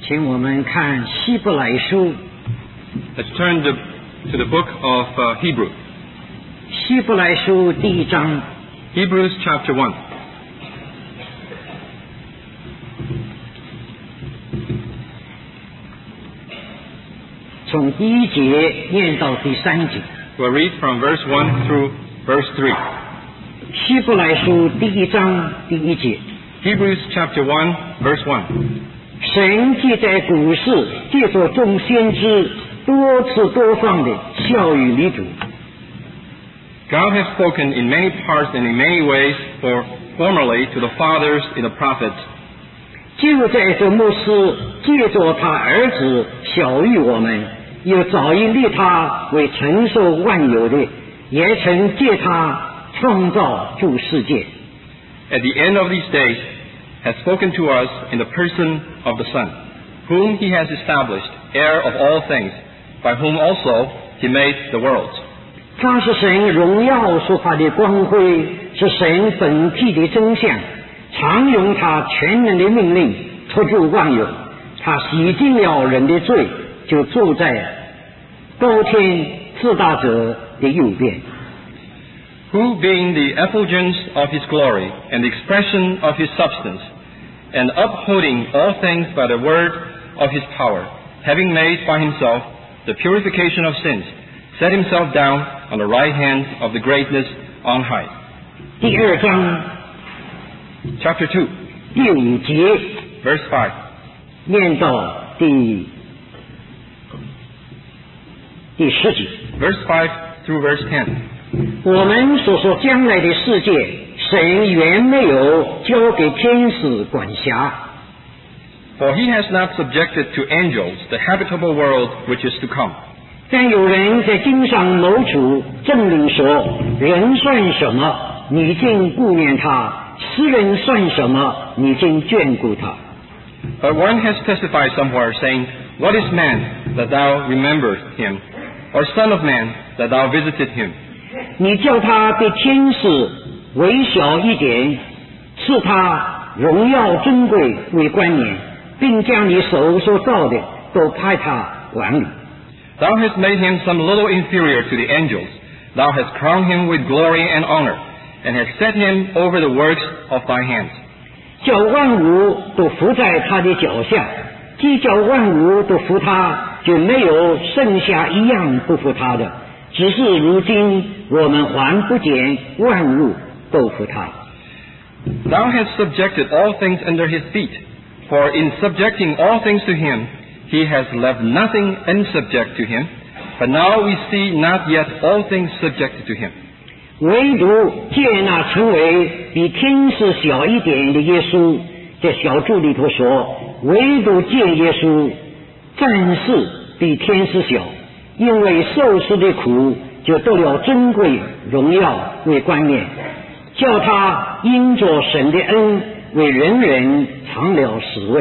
请我们看希伯来书。 Let's turn to the book of Hebrews. 希伯来书第1章。 Hebrews chapter 1. 从第1节念到第3节。 We'll read from verse 1 through verse 3. 希伯来书第1章第1节。 Hebrews chapter 1, verse 1. 神既在古时借着众先知多次多方的教育你主， God has spoken in many parts and in many ways formerly to the fathers in the prophets. 就在这末世借着他儿子晓谕我们，又早已立他为承受万有的，也曾借他创造诸世界。 At the end of these days, has spoken to us in the person of the Son, whom he has established, heir of all things, by whom also he made the worlds. 他是神荣耀所发的光辉，是神本体的真相，常用他全能的命令托住万有。他洗净了人的罪，就坐在高天至大者的右边。 Who, being the effulgence of his glory and the expression of his substance, and upholding all things by the word of his power, having made by himself the purification of sins, set himself down on the right hand of the greatness on high. 第2章 Chapter 2, 第5节 verse 5. 念到第10节。 Verse 5 through verse 10. 我们所说将来的世界，神原没有交给天使管辖， For he has not subjected to angels the habitable world which is to come. 但有人在经上谋处证明说，人算什么，你竟顾念他；诗人算什么，你竟眷顾他。 But one has testified somewhere, saying, What is man, that thou rememberest him? Or son of man, that thou visited him? 你叫他比天使微小一点，赐他荣耀尊贵为冠冕，并将你手所造的都派他管理。 Thou hast made him some little inferior to the angels. Thou hast crowned him with glory and honor, and hast set him over the works of thy hands. 叫万物都伏在他的脚下，既叫万物都服他，就没有剩下一样不服他的。只是如今我们还不见万物都服他。 Thou hast subjected all things under his feet. For in subjecting all things to him, he has left nothing unsubject to him. But now we see not yet all things subjected to him. 唯独借那成为比天使小一点的耶稣，这小注里头说，唯独借耶稣暂时比天使小，因为受死的苦就得了尊贵荣耀为冠冕，叫他因着神的恩为人人尝了死味。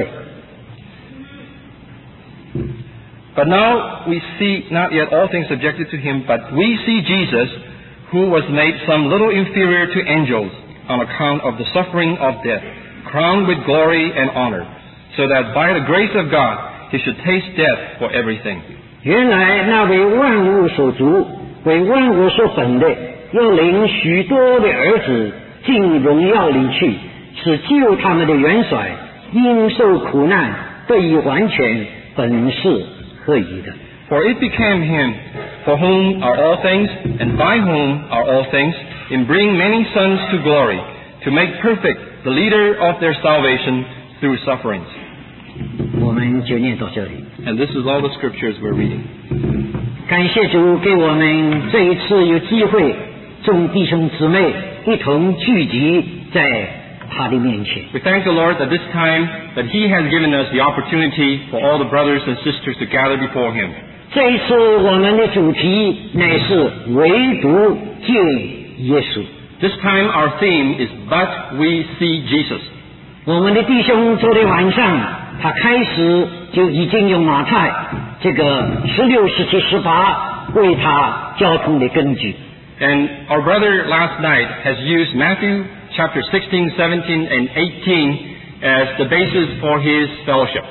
But now we see not yet all things subjected to him, but we see Jesus, who was made some little inferior to angels on account of the suffering of death, crowned with glory and honor, so that by the grace of God he should taste death for everything. 原来那为万物所主、为万物所本的，要领许多的儿子进荣耀里去，是救他们的元帅，因受苦难得以完全，本是合宜的。 For it became him, for whom are all things, and by whom are all things, in bringing many sons to glory, to make perfect the leader of their salvation through sufferings. 我们就念到这里。 And this is all the scriptures we're reading. 感谢主给我们这一次有机会，众弟兄姊妹一同聚集在他的面前。 We thank the Lord at this time that he has given us the opportunity for all the brothers and sisters to gather before him. 这一次我们的主题乃是唯独见耶稣。 This time our theme is But We See Jesus. 我们的弟兄昨天晚上他开始就已经用马太这个16、17、18为他交通的根据。 And our brother last night has used Matthew chapter 16, 17, and 18 as the basis for his fellowship.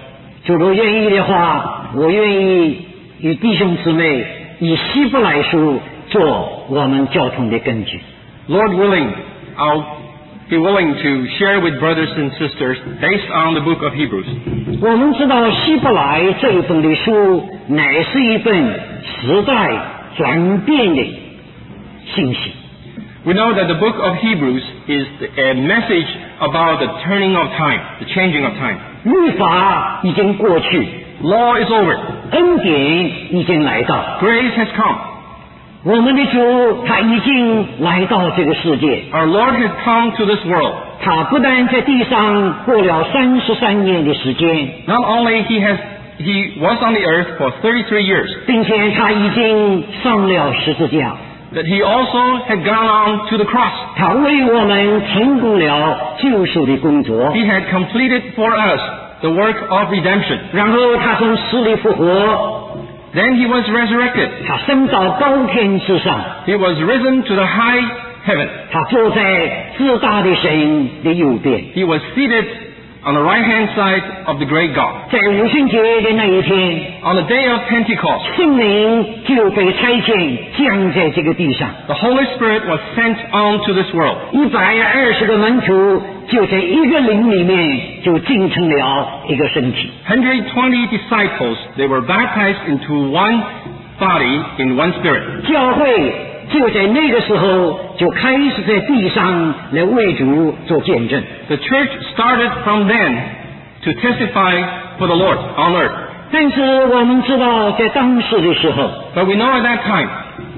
主若愿意的话，我愿意与弟兄姊妹以希伯来书做我们交通的根据。 Lord willing, I'll be willing to share with brothers and sisters based on the book of Hebrews. 我们知道希伯来这一本的书乃是一本时代转变的信息。 We know that the book of Hebrews is a message about the turning of time, the changing of time. 律法已经过去， Law is over. 恩典已经来到， Grace has come. 我们的主他已经来到这个世界， Our Lord has come to this world. 他不但在地上过了33年的时间， Not only he was on the earth for 33 years, 并且他已经上了十字架， that he also had gone on to the cross. 他为我们成功了救赎的工作， He had completed for us the work of redemption. 然后他从死里复活， Then he was resurrected. 他升到高天之上， He was risen to the high heaven. 他坐在至大的神的右边。 He was seated on the right-hand side of the great God. 在五旬节的那一天， On the day of Pentecost, 圣灵就被差遣降在这个地上， the Holy Spirit was sent onto this world. 120个门徒就在一个灵里面就进成了一个身体。 120 disciples, they were baptized into one body in one spirit. 教会就在那个时候就开始在地上来为主做见证。 The church started from then to testify for the Lord on earth. 但是我们知道，在当时的时候， But we know at that time,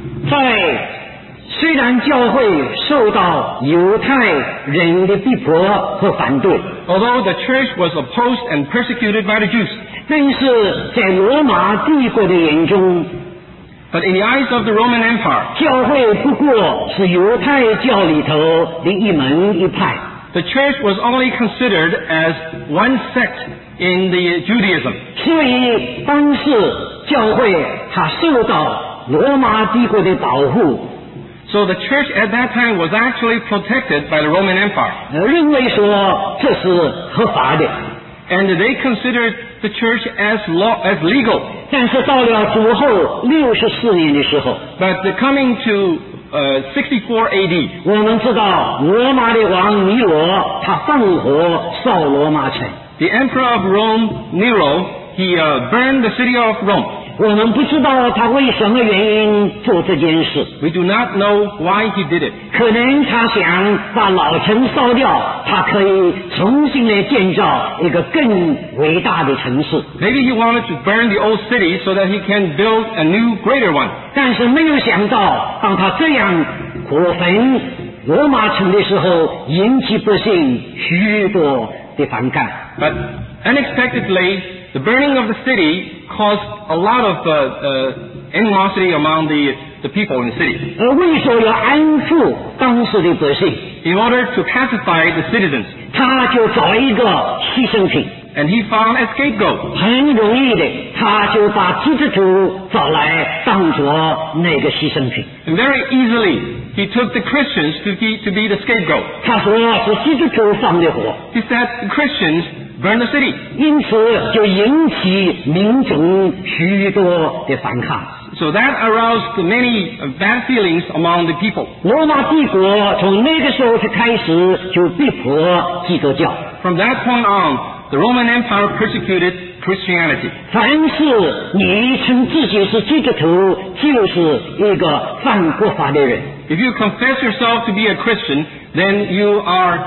虽然教会受到犹太人的逼迫和反对， although the church was opposed and persecuted by the Jews, 但是在罗马帝国的眼中， but in the eyes of the Roman Empire, 教会不过是犹太教里头的一门一派。 the church was only considered as one sect in the Judaism. 所以当时教会它受到罗马帝国的保护， So the church at that time was actually protected by the Roman Empire. 认为说这是合法的。 And they considered the church as legal. 但是到了主后64年的时候， But coming to 64 AD, 我们知道罗马的王尼罗他放火烧罗马城。 the emperor of Rome, Nero, he burned the city of Rome. 我们不知道他为什么原因做这件事， We do not know why he did it. 可能他想把老城烧掉，他可以重新来建造一个更伟大的城市。 Maybe he wanted to burn the old city so that he can build a new, greater one. 但是没有想到，当他这样火焚罗马城的时候，引起百姓许多的反感。 But unexpectedly, the burning of the city caused a lot of animosity among the people in the city. 而为所要安抚当时的百姓， In order to pacify the citizens, 他就找一个牺牲品。 and he found a scapegoat. 很容易的，他就把基督徒找来当作那个牺牲品。 And very easily, he took the Christians to be the scapegoat. 他说是基督徒放的火， He said the Christians burned the city. 因此就引起民众许多的反抗。 So that aroused many bad feelings among the people. 罗马帝国从那个时候就开始就逼迫基督教， From that point on, the Roman Empire persecuted Christianity. 凡是你称自己是基督徒，就是一个犯国法的人。 If you confess yourself to be a Christian, then you are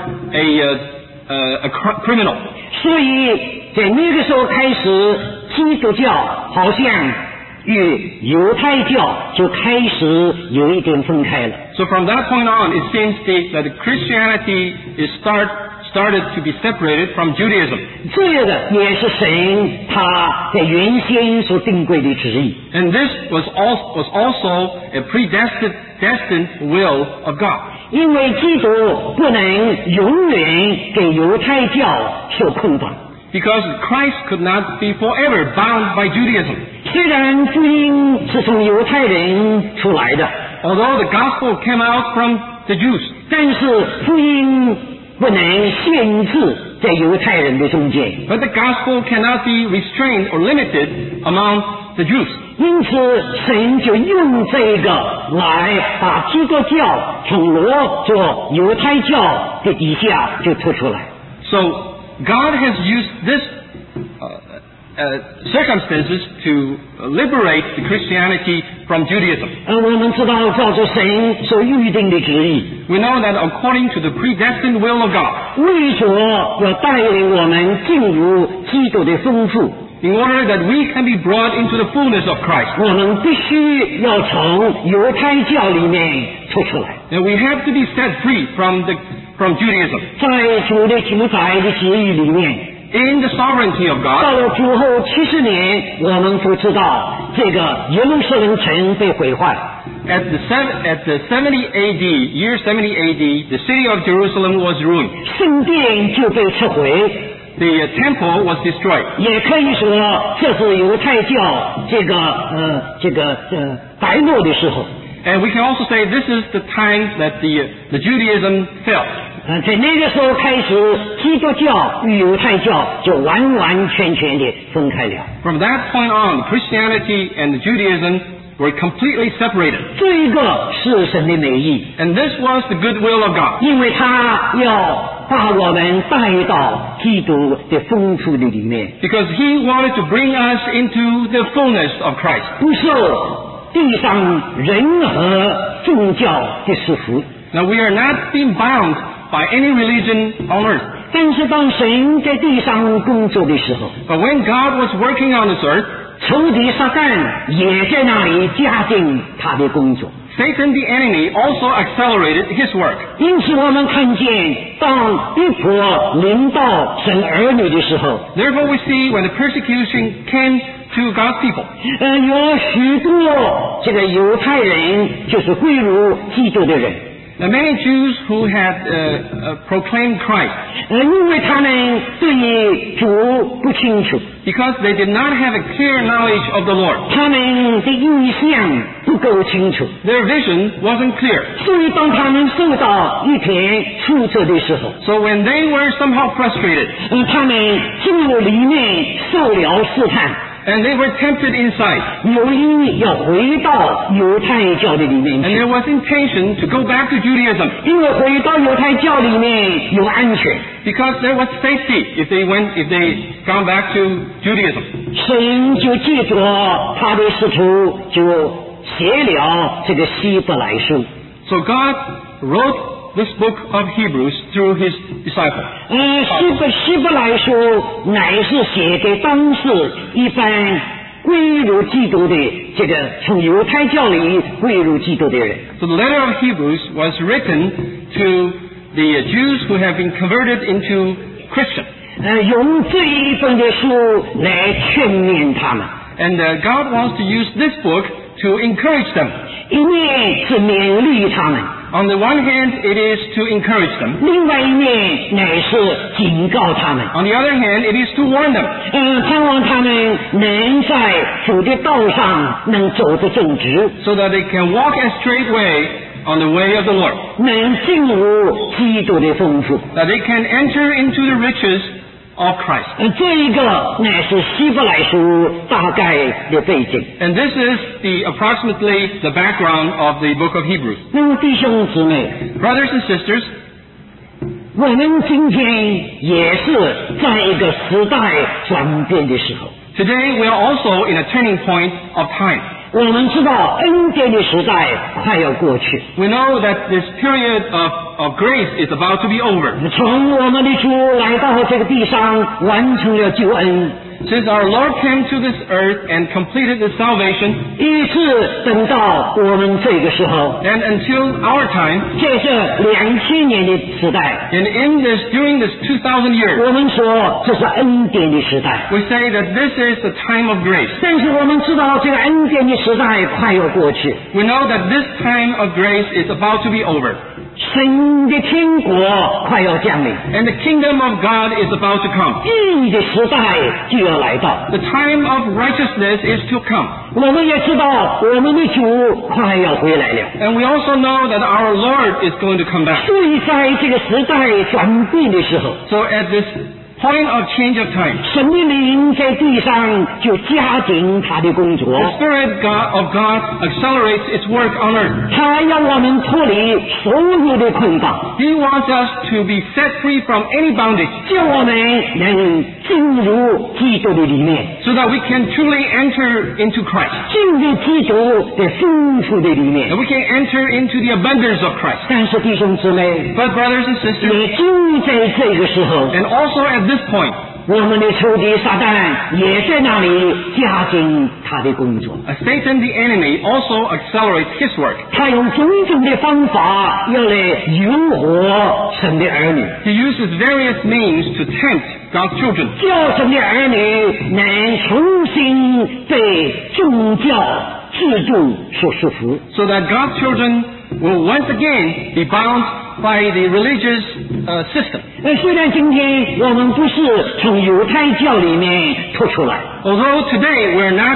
a criminal. 所以在那个时候开始，基督教好像与犹太教就开始有一点分开了。 So from that point on, it seems that Christianity is started to be separated from Judaism. 这个也是神他在原先所定规的旨意。 And this was also a predestined will of God. 因为基督不能永远给犹太教所捆绑。 Because Christ could not be forever bound by Judaism. 虽然福音是从犹太人出来的， Although the gospel came out from the Jews, 但是福音不能限制在犹太人的中间。 But the gospel cannot be restrained or limited among the Jews. 因此，神就用这个来把基督教从罗做犹太教的底下就突出来。 So God has used this circumstances to liberate the Christianity from Judaism. 我们知道，照着神所预定的旨意， We know that according to the predestined will of God, 为着要带领我们进入基督的丰富， in order that we can be brought into the fullness of Christ, 我们必须要从犹太教里面出出来。 and we have to be set free from Judaism. 在主的主宰的旨意里面， In the sovereignty of 到 God, 了主后70年，我们都知道这个耶路撒冷城被毁坏。 at the 70 AD, year 70 AD, the city of Jerusalem was ruined. 圣殿就被撤回， The temple was destroyed. 也可以说这是犹太教败落的时候。 And we can also say this is the time that the Judaism fell. 在那个时候开始，基督教与犹太教就完完全全的分开了。 From that point on, Christianity and Judaism were completely separated. 这个是神的美意， And this was the good will of God. 因为他要把我们带到基督的丰富的里面， Because He wanted to bring us into the fullness of Christ. 不受地上任何宗教的束缚。 Now we are not being bound by any religion on earth. 但是当神在地上工作的时候， But when God was working on this earth, 仇敌撒旦也在那里加紧他的工作。 Satan the enemy also accelerated his work. 因此我们看见，当逼迫临到神儿女的时候， Therefore we see when the persecution came to God's people, 有许多这个犹太人就是归入基督的人， the many Jews who had proclaimed Christ, 因为他们对主不清楚， because they did not have a clear knowledge of the Lord. 他们的意向不够清楚， Their vision wasn't clear. 所以当他们受到一点挫折的时候， So when they were somehow frustrated, 他们进入里面受了试探， and they were tempted inside, 有意要回到犹太教的里面 and 去， there was intention to go back to Judaism, 因为回到犹太教里面有安全。 because there was safety if they gone back to Judaism. 神就借着他的使徒就写了这个希伯来书。 So God wrote this book of Hebrews through His disciples. 希伯来书乃是写给当时一般归入基督的这个从犹太教里归入基督的人。 So the letter of Hebrews was written to the Jews who have been converted into Christian. 用这一本的书来劝勉他们， And God wants to use this book to encourage them. 一面是勉励他们， On the one hand, it is to encourage them. 另外一面乃是警告他们。 On the other hand, it is to warn them, 盼望他们能在主的道上能走得正直， so that they can walk a straight way on the way of the Lord. 能进入基督的丰富。 That they can enter into the riches of Christ. 这一个乃是希伯来书大概的背景。 And this is approximately the background of the book of Hebrews. 那么弟兄姊妹， Brothers and sisters, 我们今天也是在一个时代转变的时候。 today we are also in a turning point of time. 我们知道恩典的时代快要过去， We know that this period of grace is about to be over. 从我们的主来到这个地上，完成了救恩， Since our Lord came to this earth and completed the salvation, 一直等到我们这个时候， and until our time, 在这2000年的时代， and during this 2,000 years, 我们说这是恩典的时代。 we say that this is the time of grace. 但是我们知道这个恩典的时代快要过去， We know that this time of grace is about to be over. 神的天国快要降临， and the kingdom of God is about to come. 义的时代就要来到。 The time of righteousness is to come. 我们也知道我们的主快要回来了， And we also know that our Lord is going to come back. 所以在这个时代转变的时候， So at this point of change of time, 神的灵在地上就加紧他的工作， the Spirit of God accelerates its work on earth. 他要我们脱离所有的捆绑， He wants us to be set free from any bondage 叫我们能进入基督的里面， so that we can truly enter into Christ. 进入基督的丰富的里面 And。we can enter into the abundance of Christ. 但是弟兄姊妹， But brothers and sisters, 也就在这个时候， and also at this point, 我们的仇敌撒旦也在那里加紧他的工作。 Satan the enemy also accelerates his work. 他用种种的方法要来诱惑神的儿女， He uses various means to tempt God's children, 叫神的儿女能重新被宗教制度所束缚。 so that God's children will once again be bound by the religious system. 虽然今天我们不是从犹太教里面脱出来， Although today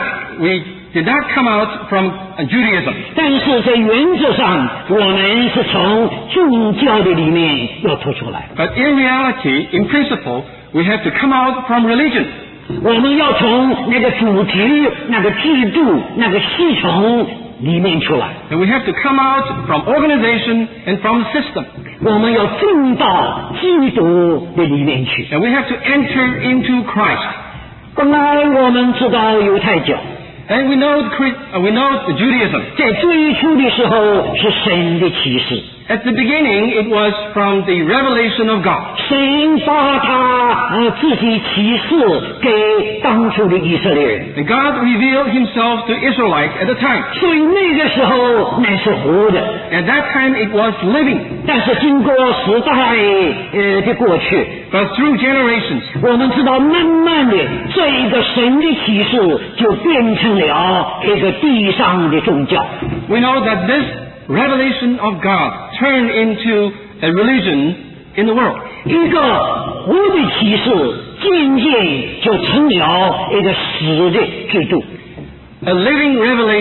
we did not come out from Judaism, 但是在原则上，我们是从宗教的里面要脱出来。 but in reality, in principle, we have to come out from religion. 我们要从那个组织、那个制度、那个系统里面出来。 And we have to come out from organization and from the system. 我们要进到基督的里面去。 And we have to enter into Christ. 本来我们知道犹太教 And we know the Judaism. 在最初的时候是神的启示， At the beginning, it was from the revelation of God. 神把他自己启示给当初的以色列人， And God revealed himself to Israelites at the time. 所以那个时候乃是活的。 At that time, it was living. 但是经过时代的过去， But through generations, 我们知道慢慢的这一个神的启示就变成了一个地上的宗教。 we know that this revelation of God turned into a religion in the world. 一个活的启示渐渐就成了一个死的制度。 A living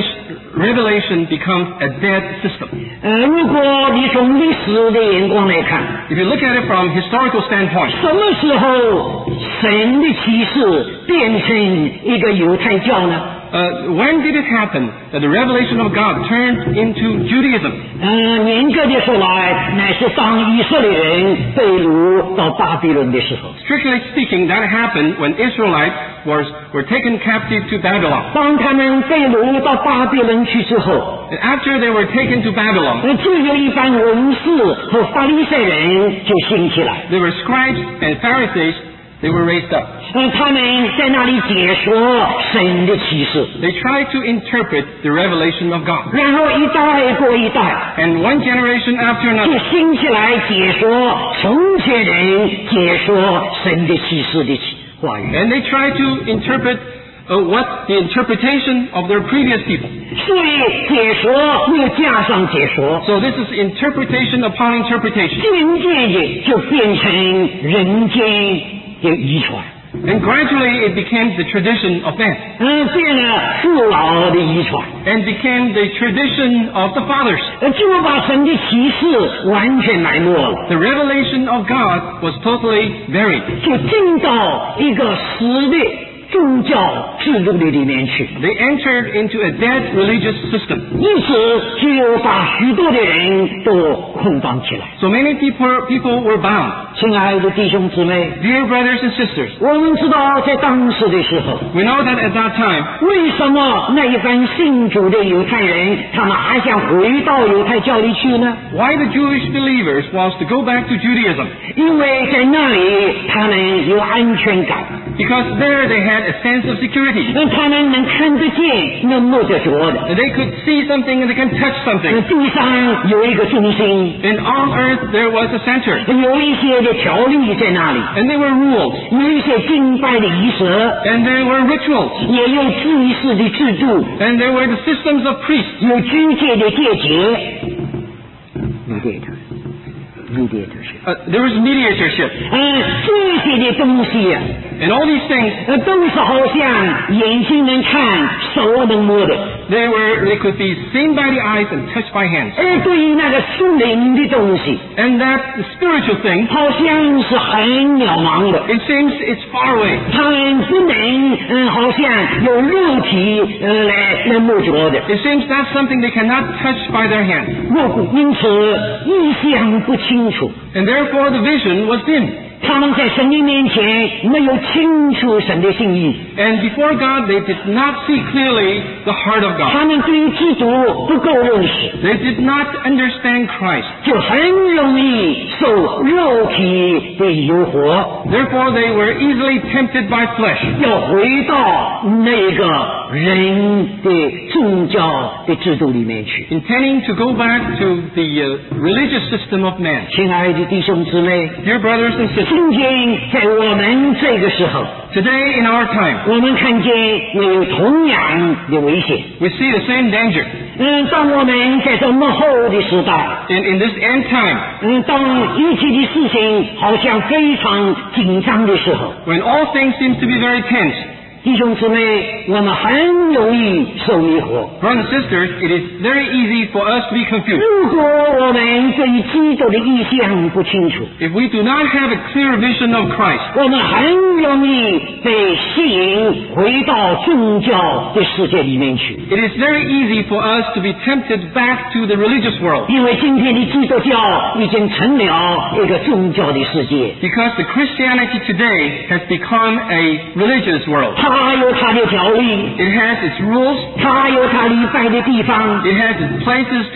revelation becomes a dead system. 如果你从历史的眼光来看， If you look at it from historical standpoint, 什么时候神的启示变成一个犹太教呢？ when did it happen that the revelation of God turned into Judaism? 严格的说来，乃是当以色列人被掳到巴比伦的时候。 Strictly speaking, that happened when Israelites were taken captive to Babylon. 当他们被掳到巴比伦去之后， And after they were taken to Babylon, 就有一班文士和法利赛人就兴起来， there were scribes and Pharisees. They were raised up. 他们在那里解说神的启示， They tried to interpret the revelation of God. 然后一代过一代， And one generation after 就 another, 兴起来解说从前人解说神的启示的话语。 and they tried to interpret what the interpretation of their previous people. 所以解说又加上解说， So this is interpretation upon interpretation. 渐渐的就变成人间的遗传， And gradually it became the tradition of man. 变了父老的遗传， And became the tradition of the fathers. 就把神的启示完全埋没了， The revelation of God was totally buried. 就进到一个死的宗教制度的里面去， They entered into a dead religious system. 因此就把许多的人都捆绑起来。 So many people were bound. 亲爱的弟兄姊妹， Dear brothers and sisters, 我们知道在当时的时候， we know that at that time, 为什么那一班信主的犹太人，他们还想回到犹太教里去呢？ why the Jewish believers wants to go back to Judaism? 因为在那里他们有安全感， Because there they had a sense of security. 他们能看得见，能摸得着的。 They could see something and they can touch something. 地上有一个中心， And on earth there was a center. 有一些的条例在那里， And there were rules. 有一些敬拜的仪式， And there were rituals. 也有祭祀的制度， And there were the systems of priests. 有居界的戒节。对的。 there was mediatorship. 这些的东西啊 And all these things, 都是好像眼睛能看，手能摸的。 they could be seen by the eyes and touched by hands. 对于那个属灵的东西， And that spiritual thing, 好像是很渺茫的。 it seems it's far away. 他们不能，好像有肉体来摸着的。 It seems that's something they cannot touch by their hands. 因此意象不清楚， And therefore the vision was dim. 他们在神的面前没有清楚神的心意， And before God, they did not see clearly the heart of God. 他们对于基督不够认识， They did not understand Christ. 就很容易受肉体的诱惑， Therefore, they were easily tempted by flesh. 要回到那个人的宗教的制度里面去。 Intending to go back to the religious system of man. 亲爱的弟兄姊妹， Dear brothers and sisters, 今天在我们这个时候， today in our time, 我们看见也有同样的危险。 we see the same danger. 当我们在这幕后的时代， In this end time, 当一切的事情好像非常紧张的时候， when all things seem to be very tense, 弟兄姊妹，我们很容易受迷惑。 brothers and sisters, it is very easy for us to be confused. 如果我们对于基督的意向不清楚， If we do not have a clear vision of Christ, 我们很容易被吸引回到宗教的世界里面去。 it is very easy for us to be tempted back to the religious world. 因为今天的基督教已经成了一个宗教的世界， Because the Christianity today has become a religious world. 它有它的条例， It has its rules, 它有它礼拜的地方， it has its places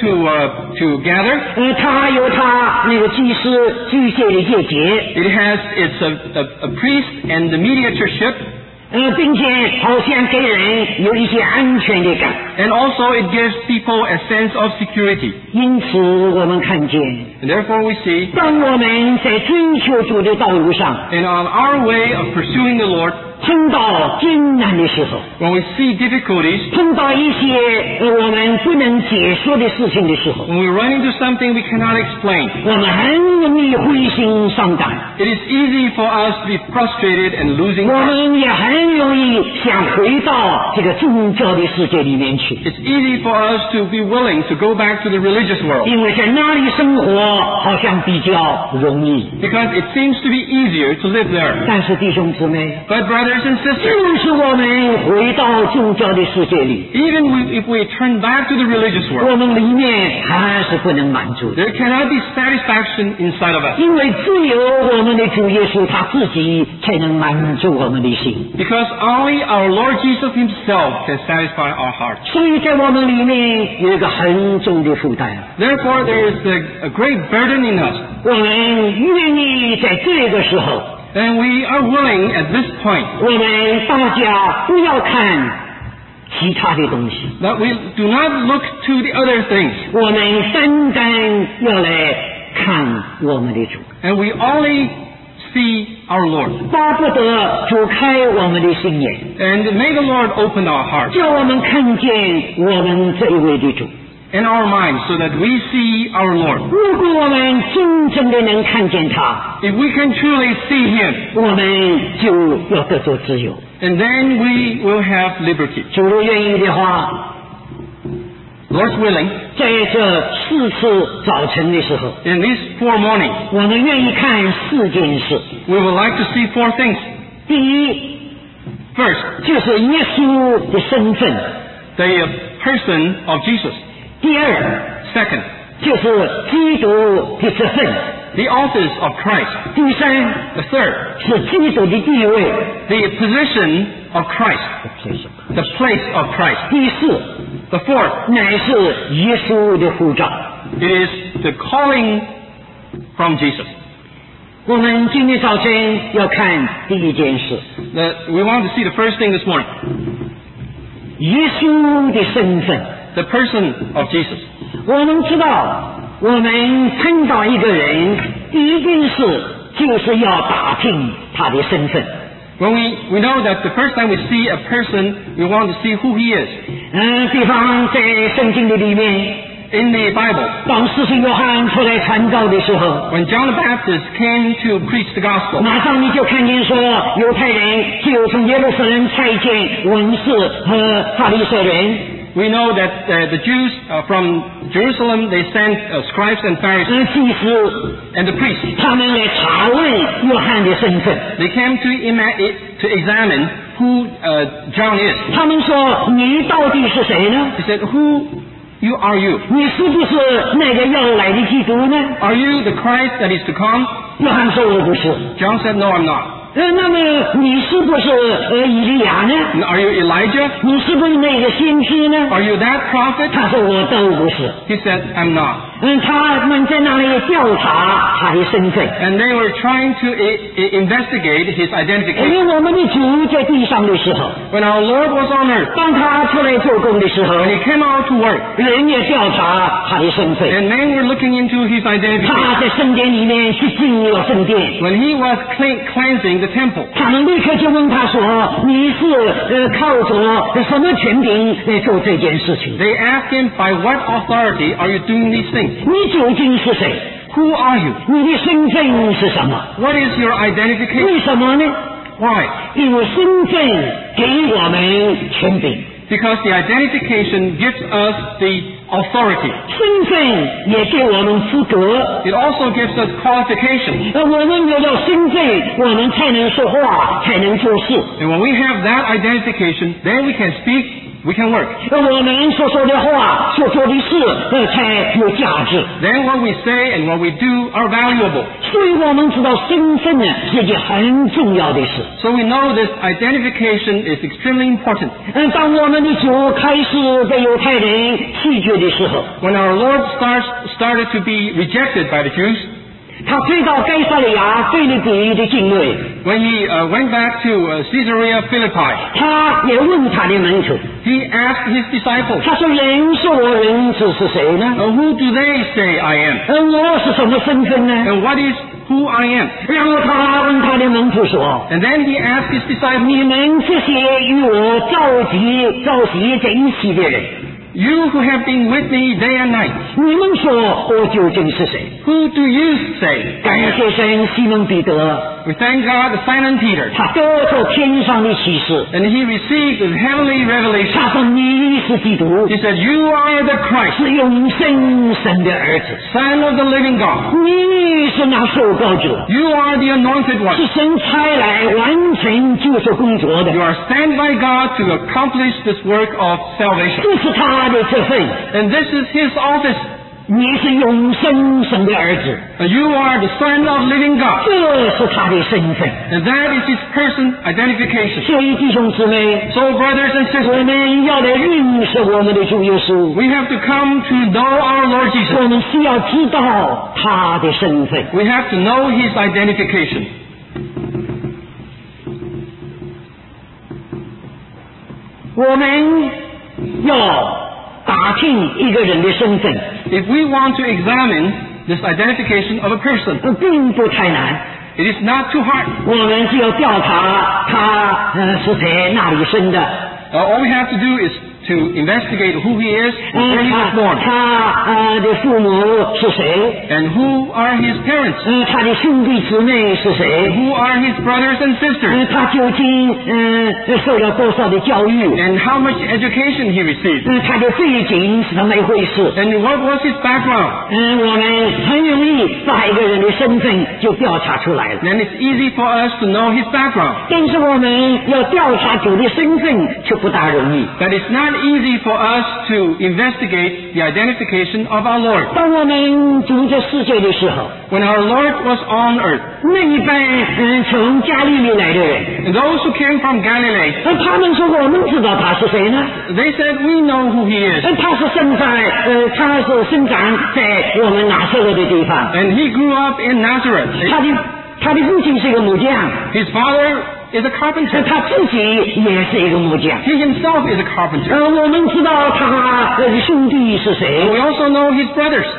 to gather, 它有它那个祭司祭献的节节， it has its a priest and the mediatorship, 并且好像给人有一些安全的感。 and also it gives people a sense of security. 因此，我们看见， And therefore we see, 当我们在追求主的道路上 and on our way of pursuing the Lord, 碰到艰难的时候， when we see difficulties, 碰到一些我们不能解说的事情的时候， when we run into something we cannot explain, 我们很容易灰心丧胆， it is easy for us to be frustrated and losing 我 heart. 们也很容易想回到这个宗教的世界里面去， It's easy for us to be willing to go back to the religious world, 因为在那里生活好像比较容易。 because it seems to be easier to live there. 但是弟兄姊妹， But brothers and sisters, 就是我们回到宗教的世界里， even if we turn back to the religious world, 我们里面还是不能满足的， there cannot be satisfaction inside of us, 因为只有我们的主耶稣他自己才能满足我们的心。 because only our Lord Jesus Himself can satisfy our hearts. 所以在我们里面有一个很重的负担， Therefore, there is a great burden in us, 我们愿意在这个时候， and we are willing at this point 我们大家不要看其他的东西， that we do not look to the other things, 我们单单要来看我们的主， and we only see our Lord. 巴不得主开我们的心眼， And may the Lord open our hearts 叫我们看见我们这一位的主。 and our minds so that we see our Lord. 如果我们真正的能看见他， If we can truly see Him, 我们就要得着自由。 and then we will have liberty. 主若愿意的话， Lord's willing, 在这4次早晨的时候， in these 4 mornings, 我们愿意看4件事。 we would like to see 4 things. 第一， First, 就是耶稣的身份； the person of Jesus. 第二， Second, 就是基督的职分； the office of Christ. 第三， The third, 是基督的地位； the position of Christ, the place of Christ. 第四， The fourth, 乃是耶稣的呼召。 it is the calling from Jesus. 我们今天早晨要看第一件事， We want to see the first thing this morning, 耶稣的身份。 the person of Jesus. 我们知道，我们碰到一个人，第一件事就是要打听他的身份。 When we know that the first time we see a person, we want to see who he is. 比方在圣经的里面， in the Bible. 当施洗约翰出来传道的时候， When John the Baptist came to preach the gospel, 马上你就看见说，犹太人就从耶路撒冷差遣文士和法利赛人， we know that the Jews from Jerusalem, they sent scribes and Pharisees 祭司 and the priests. 他们来查问约翰的身份。 They came to examine who John is. 他们说：“你到底是谁呢？ He said, who are you? 你是不是那个要来的基督呢 Are you the Christ that is to come?？” 约翰说：“我不是。 John said, no, I'm not. 那么你是不是以利亚呢？ And are you Elijah? 你是不是那个先知呢 Are you that prophet?？” 他说：“我都不是。 He said, I'm not. ” 他们在那里调查他的身份， And they were trying to investigate his 因 identification. 为我们的主在地上的时候， When our Lord was on earth, 当他出来做工的时候， when he came out to work, 人也调查他的身份。 and men were looking into his identification. 他在圣殿里面去进了圣殿， When he was cleansing the temple, 他们立刻就问他说：“你是靠着什么权柄来做这件事情？ they asked him, by what authority are you doing these things? 你究竟是谁？ Who are you? 你的身份是什么？ What is your identification? 为什么呢？ Why? 因为身份给我们权柄， Because the identification gives us the authority. 身份也给我们资格。 It also gives us qualification. 我们有了身份，我们才能说话，才能做事。 And when we have that identification, then we can speak, we can work. 我们所说的话、所做的事，才有价值。 Then what we say and what we do are valuable. 所以我们知道身份呢是一件很重要的事。 So we know this identification is extremely important. 当我们的主开始被犹太人弃绝的时候， When our Lord started to be rejected by the Jews, 他退到该撒利亚腓立比的境内， when he went back to Caesarea Philippi, 他也问他的门徒， he asked his disciples, 他说：“人说我人子是谁呢？ who do they say I am? 我是什么身份呢 And what is who I am?？” 然后他问他的门徒说 And then he asked his：“ disciples, 你们这些与我召集在一起的人， you who have been with me day and night, 你们说我究竟是谁 who do you say? 感谢神，西蒙彼得， We thank God, Simon Peter, 他得着天上的启示， and he received the heavenly revelation. 他说你是基督， He said, you are the Christ, 是永生神的儿子， Son of the living God. 你是那受膏者， You are the anointed one. 是神差来完成救赎工作的 You，are sent by God to accomplish this work of salvation. 这是他的这份。 And this is his office. 你是永生神的儿子， You are the Son of living God. 这是他的身份。 And that is his person identification. 所以弟兄姊妹， So brothers and 我 sisters, 们要来认识我们的主耶稣， we have to come to know our Lord Jesus. 我们需要知道他的身份。 We have to know his identification. 我们要打听一个人的身份， If we want to examine this identification of a person, 并不太难。 it is not too hard. 我们只要调查他是谁，哪里生的， All we have to do is to investigate who he is, where he was born, 他的父母是谁， and who are his parents, 他的兄弟姊妹是谁， who are his brothers and sisters, 他究竟受了多少的教育， and how much education he received, 他的背景是怎么一回事。 and what was his background. 我们很容易把一个人的身份就调查出来了。 Then it's easy for us to know his background. 但是我们要调查主的身份却不大容易。 But it's not easy for us to investigate the identification of our Lord. 当我们主在世界的时候， When our Lord was on earth, 那一班从加利利来的人， and those who came from Galilee, 他们说我们知道他是谁呢？ they said, we know who he is. 他是生长在我们拿撒勒的地方， And he grew up in Nazareth. 他的父亲是一个木匠， His father is a carpenter. 他自己也是一个木匠。 He himself is a carpenter. 我们知道他的兄弟是谁， We also know his brothers.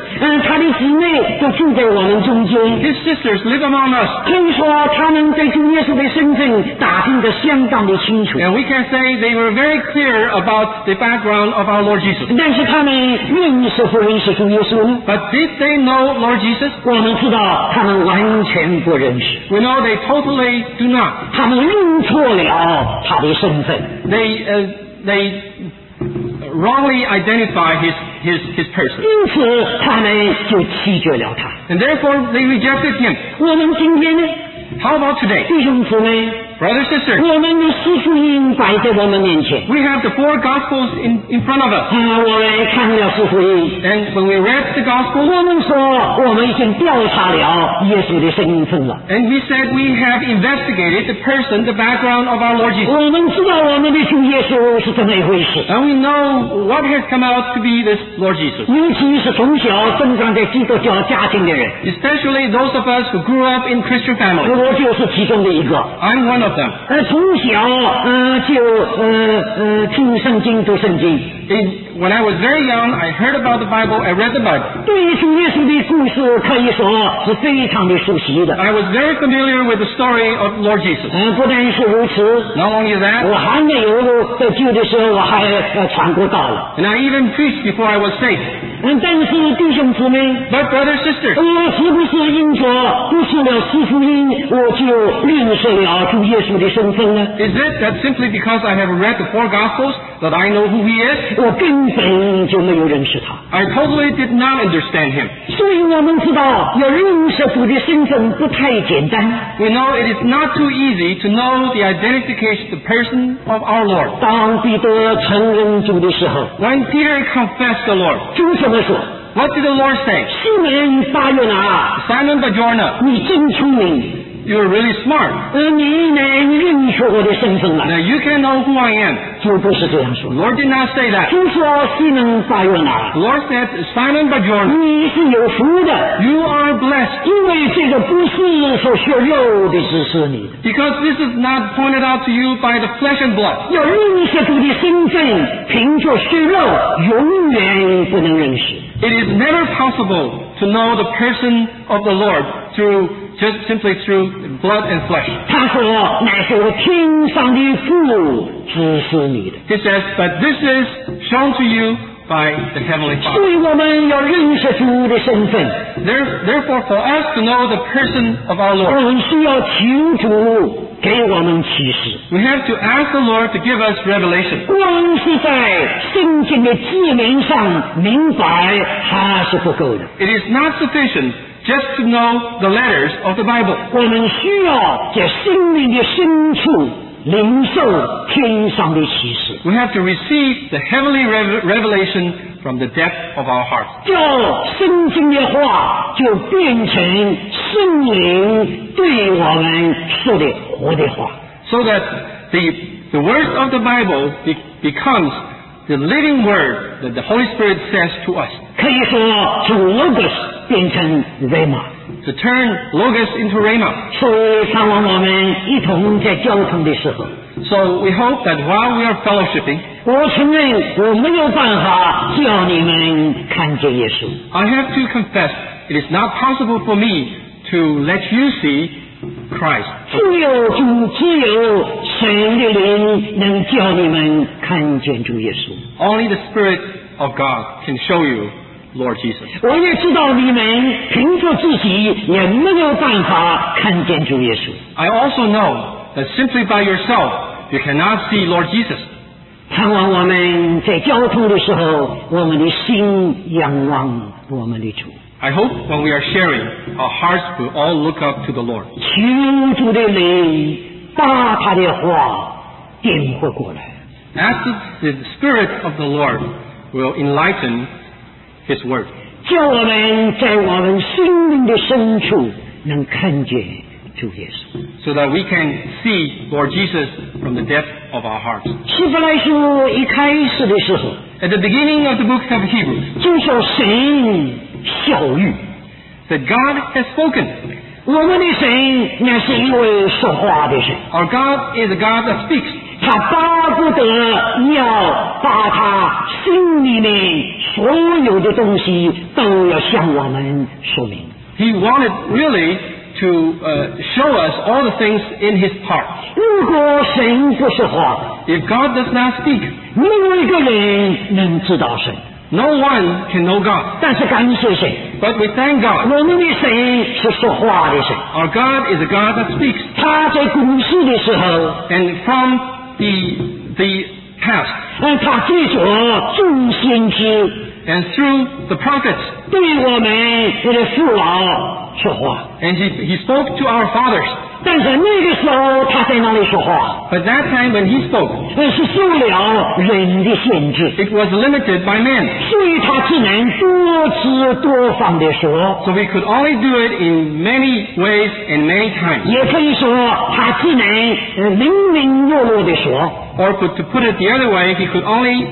他的姊妹都住在我们中间。 His sisters live among us. 可以说，他们对主耶稣的身份打听得相当的清楚。 And we can say they were very clear about the background of our Lord Jesus. 但是他们认识不认识主耶稣呢？ But did they know Lord Jesus? 我们知道他们完全不认识， We know they totally do not. 他们认错了他的身份。 They wrongly identify his person. 因此，他们就弃绝了他。 And therefore they rejected him. 我们今天呢， How about today? 弟兄姊妹， Brothers and sisters, 我们的四福音摆在我们面前。 we have the four Gospels in front of us. 我们看了四福音， And when we read the Gospel, 我们说我们已经调查了耶稣的身份了。 and we said we have investigated the person, the background of our Lord Jesus. 我们知道我们的主耶稣是怎么一回事， And we know what has come out to be this Lord Jesus. 尤其是从小生长在基督教家庭的人， Especially those of us who grew up in Christian families. 我就是其中的一个。 I'm one of them. 从小就听圣经读圣经， When I was very young, I heard about the Bible, I read the Bible. 对于主耶稣的故事可以说是非常的熟悉的。 I was very familiar with the story of Lord Jesus. 不但是如此， Not only that, 我还没有得救的时候，我还传过道了。 and I even preached before I was saved. 但是弟兄姊妹， But brothers, sisters, 我是不是因着读出了四福音，我就认识了主耶稣的身份呢？ is it that simply because I have read the four Gospels that I know who He is? 我根本就没有认识他。 I totally did not understand Him. 所以我们知道，要认识主的身份不太简单。 We know it is not too easy to know the identification, the person of our Lord. 当彼得承认主的时候， When Peter confessed the Lord, 主怎么说？ what did the Lord say? 西门巴约拿， Simon Barjona, 你真聪明， you are really smart. 你能认出我的身份来。 Now you can know who I am. 主不是这样说 The，Lord did not say that. 主说西门巴约拿， The Lord said, Simon Barjona, 你是有福的， you are blessed 因为这个不是所血肉的指示你的。 because this is not pointed out to you by the flesh and blood. 要认识主的身份，凭着血肉永远不能认识。 It is never possible to know the person of the Lord just simply through blood and flesh. 他说：“乃是我天上的父指示你的。” He says, but this is shown to you by the Heavenly 所 Father. 以我们要认识主的身份， Therefore, for us to know the person of our 我 Lord, 们需要求主给我们启示。 we have to ask the Lord to give us revelation. 光是在圣经的字面上明白还是不够的， It is not sufficient just to know the letters of the Bible. 我们需要在生命的深处领受天上的启示， We have to receive the heavenly revelation from the depth of our hearts. 叫圣经的话就变成圣灵对我们说的活的话。 So that the words of the Bible becomes the living word that the Holy Spirit says to us. 可以说从 logos 变成 rhema。 To turn Logos into Rhema. 所以盼望我们一同在交通的时候， So we hope that while we are fellowshipping, 我承认我没有办法叫你们看见耶稣， I have to confess it is not possible for me to let you see Christ. 只有神的灵能叫你们看见主耶稣。 Only the Spirit of God can show you Lord Jesus. 我也知道你们凭着自己也没有办法看见主耶稣。 I also know that simply by yourself you cannot see Lord Jesus. 盼望我们在交通的时候，我们的心仰望我们的主。 I hope when we are sharing, our hearts will all look up to the Lord. 求主的灵把他的话点活过来。 Ask the Spirit of the Lord will enlighten His Word, 叫我们在我们生命的深处能看见主耶稣。 so that we can see Lord Jesus from the depth of our hearts. 希伯来书一开始的时候， At the beginning of the book of Hebrews, 就说神晓谕， that God has spoken. 我们的神乃是一位说话的神， Our God is a God that speaks. 他八不得要把他心里面所有的东西都要向我们说明。 He wanted really to show us all the things in His heart. 如果神不说话， If God does not speak, 没有一个人能知道神。 no one can know God. 但是感谢神， But we thank God. 我们的神是说话的神。 Our God is a God that speaks. 他在古时的时候， And from the past, 他借着众先知 and through the prophets, 对我们的父老说话。 and He spoke to our fathers. 但是那个时候他在那里说话， But that time when He spoke, 是受了人的限制， it was limited by man. 所以他只能多姿多方的说， So we could only do it in many ways and many times. 也可以说他只能零零落落的说。 Or to put it the other way, He could only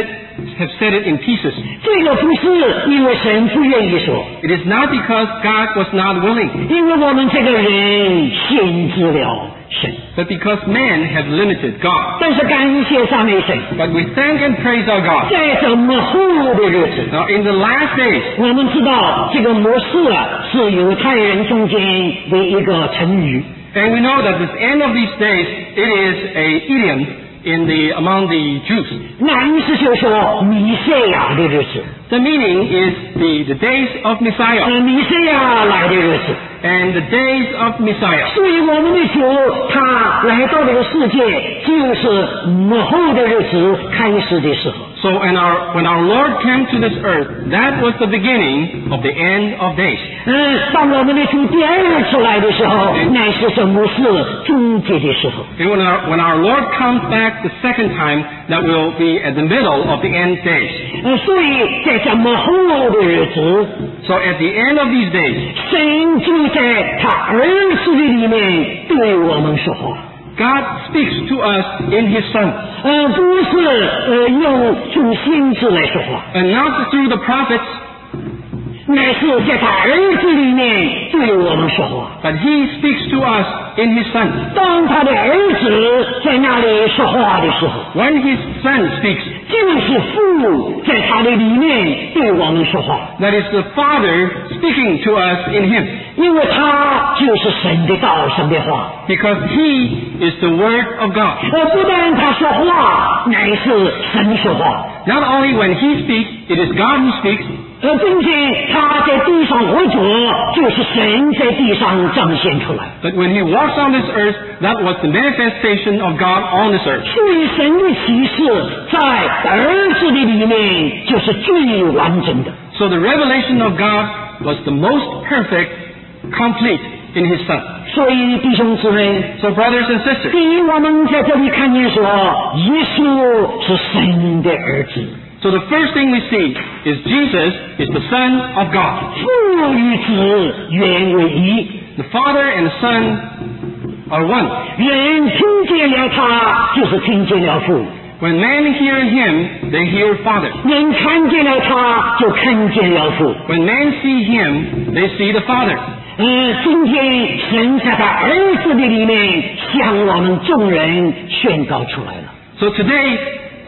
have said it in pieces. 这个不是因为神不愿意说， It is not because God was not willing, 因为我们这个人限制了神。 but because man has limited God. 但是感谢赞美神， But we thank and praise our God. 在这末后的日子， Now in the last days, 我们知道这个末世是犹太人中间的一个成语。 and we know that at the end of these days, it is a idiom among the Jews. 那意思就是说弥赛亚的日子， The meaning is the days of Messiah 弥赛亚来的日子。 and the days of Messiah. 所以我们的主他来到这个世界，就是末后的日子开始的时候。 So when our Lord came to this earth, that was the beginning of the end of days. 当我们的主第二次来的时候，乃是什么是终结的时候。 And when our Lord comes back the second time, that will be at the middle of the end days. 所以在这末后的日子， So at the end of these days, 神就在他儿子的里面对我们说话。 God speaks to us in His Son, 不是用众先知来说话， and not through the prophets, 乃是在他儿子里面对我们说话。 but He speaks to us in His Son. 当他的儿子在那里说话的时候， When His Son speaks, 就是父在他的里面对我们说话， that is the Father speaking to us in Him, 因为他就是神的道，神的话。 because He is the Word of God. 不但他说话，乃是神说话。 Not only when He speaks, it is God who speaks, 并且他在地上活着，就是神在地上彰显出来。 but when He walks on this earth, that was the manifestation of God on this earth. 所以神的启示在儿子的里面就是最完整的。 So the revelation of God was the most perfect, complete in His Son. 所以弟兄姊妹， So brothers and sisters, 第一，我们在这里看见说，耶稣是神的儿子， so the first thing we see is Jesus is the Son of God. 父与子原为一。 The Father and the Son are one. 人听见了他，就是听见了父； When men hear Him, they hear Father. 人看见了他，就看见了父。 When men see Him, they see the Father. 今天神在他儿子的里面向我们众人宣告出来了。 So today,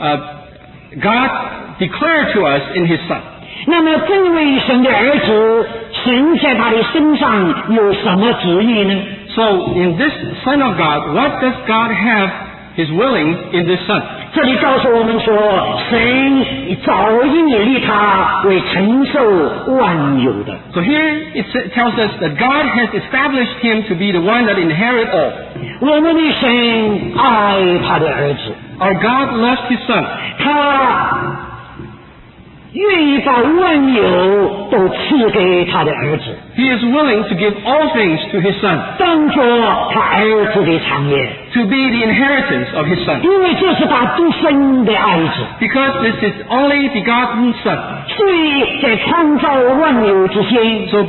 God declared to us in His Son. 那么这位神的儿子，神在他的身上有什么旨意呢？ So in this Son of God, what does God have His willing in this Son? 这里告诉我们说，神早已立他为承受万有的。 So here it tells us that God has established Him to be the one that inherits all. 我们的神爱他的儿子， Our God loves His Son. 他愿意把万有都赐给他的儿子， He is willing to give all things to His Son, 当作他儿子的产业， to be the inheritance of His Son. 因为这是他独生的爱子。 Because this is only begotten Son. 所以在创造万有之前， So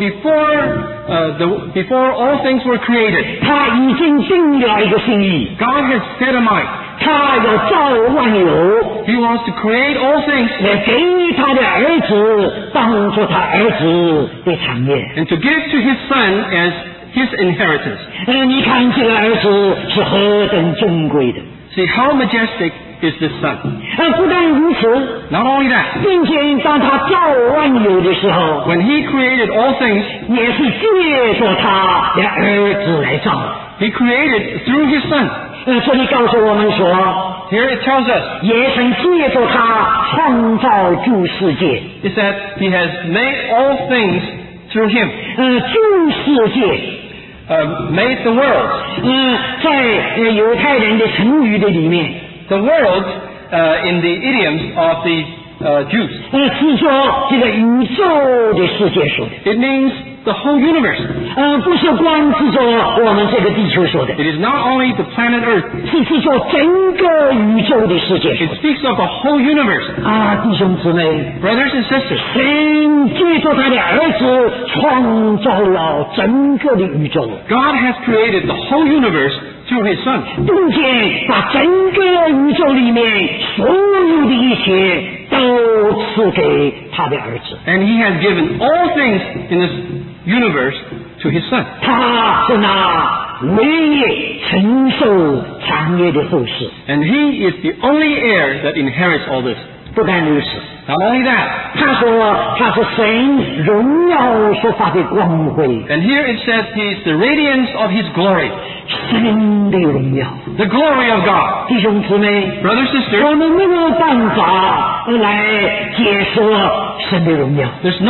before all things were created, 他已经定了一个心意， God has set a mind. 他要造万有， He wants to create all things 来给他的儿子当作他儿子的产业。 and to give to His Son as His inheritance. 你看这个儿子是何等珍贵的， See how majestic is this Son. 不但如此， Not only that, 并且当他造万有的时候， when He created all things, 也是借着他的儿子来造。 He created through His Son. 这里告诉我们说， Here it tells us, 也曾借着他创造诸世界。 it said He has made all things through Him, 诸世界， made the world. 在犹太人的成语的里面， The world, in the idioms of the Jews, 是说这个宇宙的世界说的， it means the whole universe. 不是光是说我们这个地球说的， It is not only the planet Earth, 是说整个宇宙的世界说 it speaks of the whole universe. 的。弟兄姊妹， Brothers and sisters, 神借着他的儿子创造了整个的宇宙， God has created the whole universe through His Son. 并且把整个宇宙里面所有的一切都赐给他的儿子。 And He has given all things in this universe to His Son. 他是那唯一承受产业的后世。 And He is the only heir that inherits all this. 不但如此， Not only that, 他说他是神荣耀所发的光辉， and here it says He is the radiance of His glory, 神的荣耀。 the glory of God. 弟兄姊妹， Brothers and 我 sisters, 们没有办法来解说神的荣耀。 there's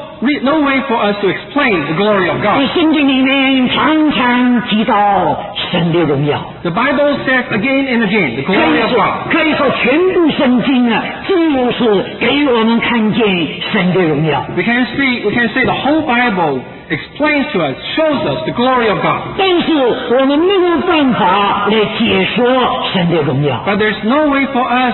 no way for us to explain the glory of 在 God. 圣经里面常常提到神的荣耀， The Bible says again and again the 可 glory 以 of 说 God. 可以说全部圣经就是给我们看见神的荣耀。 We can say the whole Bible explains to us, shows us the glory of God. 但是我们没有办法来解说神的荣耀， But there's no way for us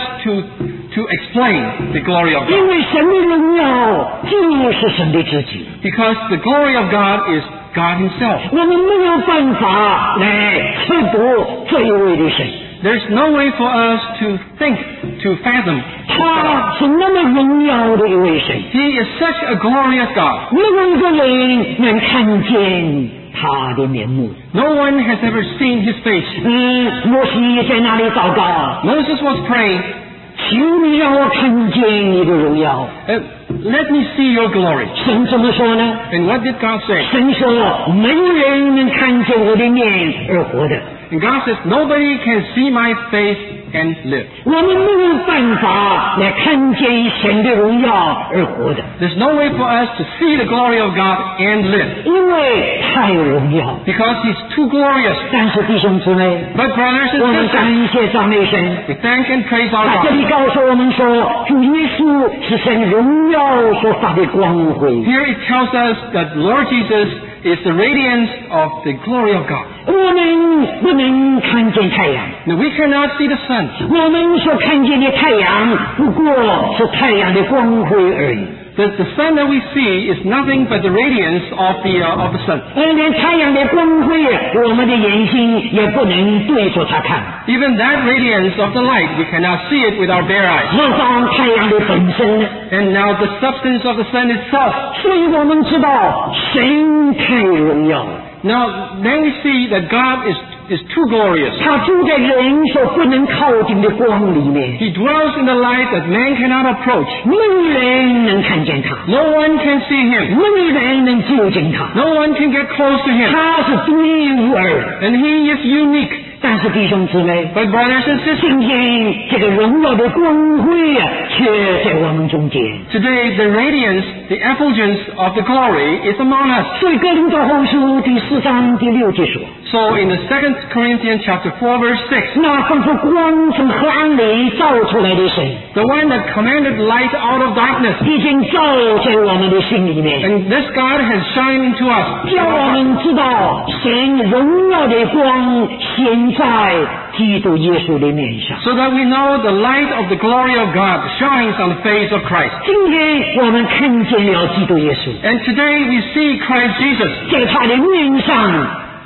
to explain the glory of 因 God. 为神的荣耀就是神的自己， Because the glory of God is God Himself. 我们没有办法来测度这一位的神。 There's no way for us to think, to fathom. 他是那么荣耀的一位神， He is such a glorious God. 没有一个人能看见他的面目。 No one has ever seen His face. 摩西在那里祷告， Moses was praying, 求你让我看见你的荣耀。 let me see your glory. 神怎么说呢？ And what did God say? 神说，没有人能看见我的面而活的。 And God says, nobody can see my face and live. 我们没有办法来看见神的荣耀而活的， There's no way for us to see the glory of God and live. 因为太荣耀。 Because He's too glorious. 但是弟兄姊妹， But brothers 我 and 们 sisters, 感谢赞美神。 we thank and praise our 这 God. 里告诉我们说，主耶稣是神荣耀所发的光辉。 Here it tells us that Lord Jesus is the radiance of the glory of God. 我们不能看见太阳， Now we cannot see the sun. 我们所看见的太阳不过是太阳的光辉而已。 The sun that we see is nothing but the radiance of the sun. 连太阳的光辉，我们的眼睛也不能对着它看。 Even that radiance of the light, we cannot see it with our bare eyes. 何况太阳的本身呢？ And now the substance of the sun itself. 所以我们知道神太荣耀了， Now then we see that God is too glorious. 他住在人所不能靠近的光里面， He dwells in the light that man cannot approach. 没有人能看见他， No one can see him. 没有人能接近他， No one can get close to him. 他是独一无二。 And he is unique. 但是弟兄姊妹， But brothers and sisters, 今天这个荣耀的光辉却在我们中间。 today the radiance, the effulgence of the glory is among us. 所以哥林多后书第4章第6节说， So in the 2 Corinthians chapter 4 verse 6, 那吩咐光从黑暗里照出来的神， the one that commanded light out of darkness, 已经照在我们的心里面， and this God has shined into us, 叫我们知道神荣耀的光显在基督耶稣的面上。 so that we know the light of the glory of God shines on the face of Christ. 今天我们看见了基督耶稣， And today we see Christ Jesus. 在他的面上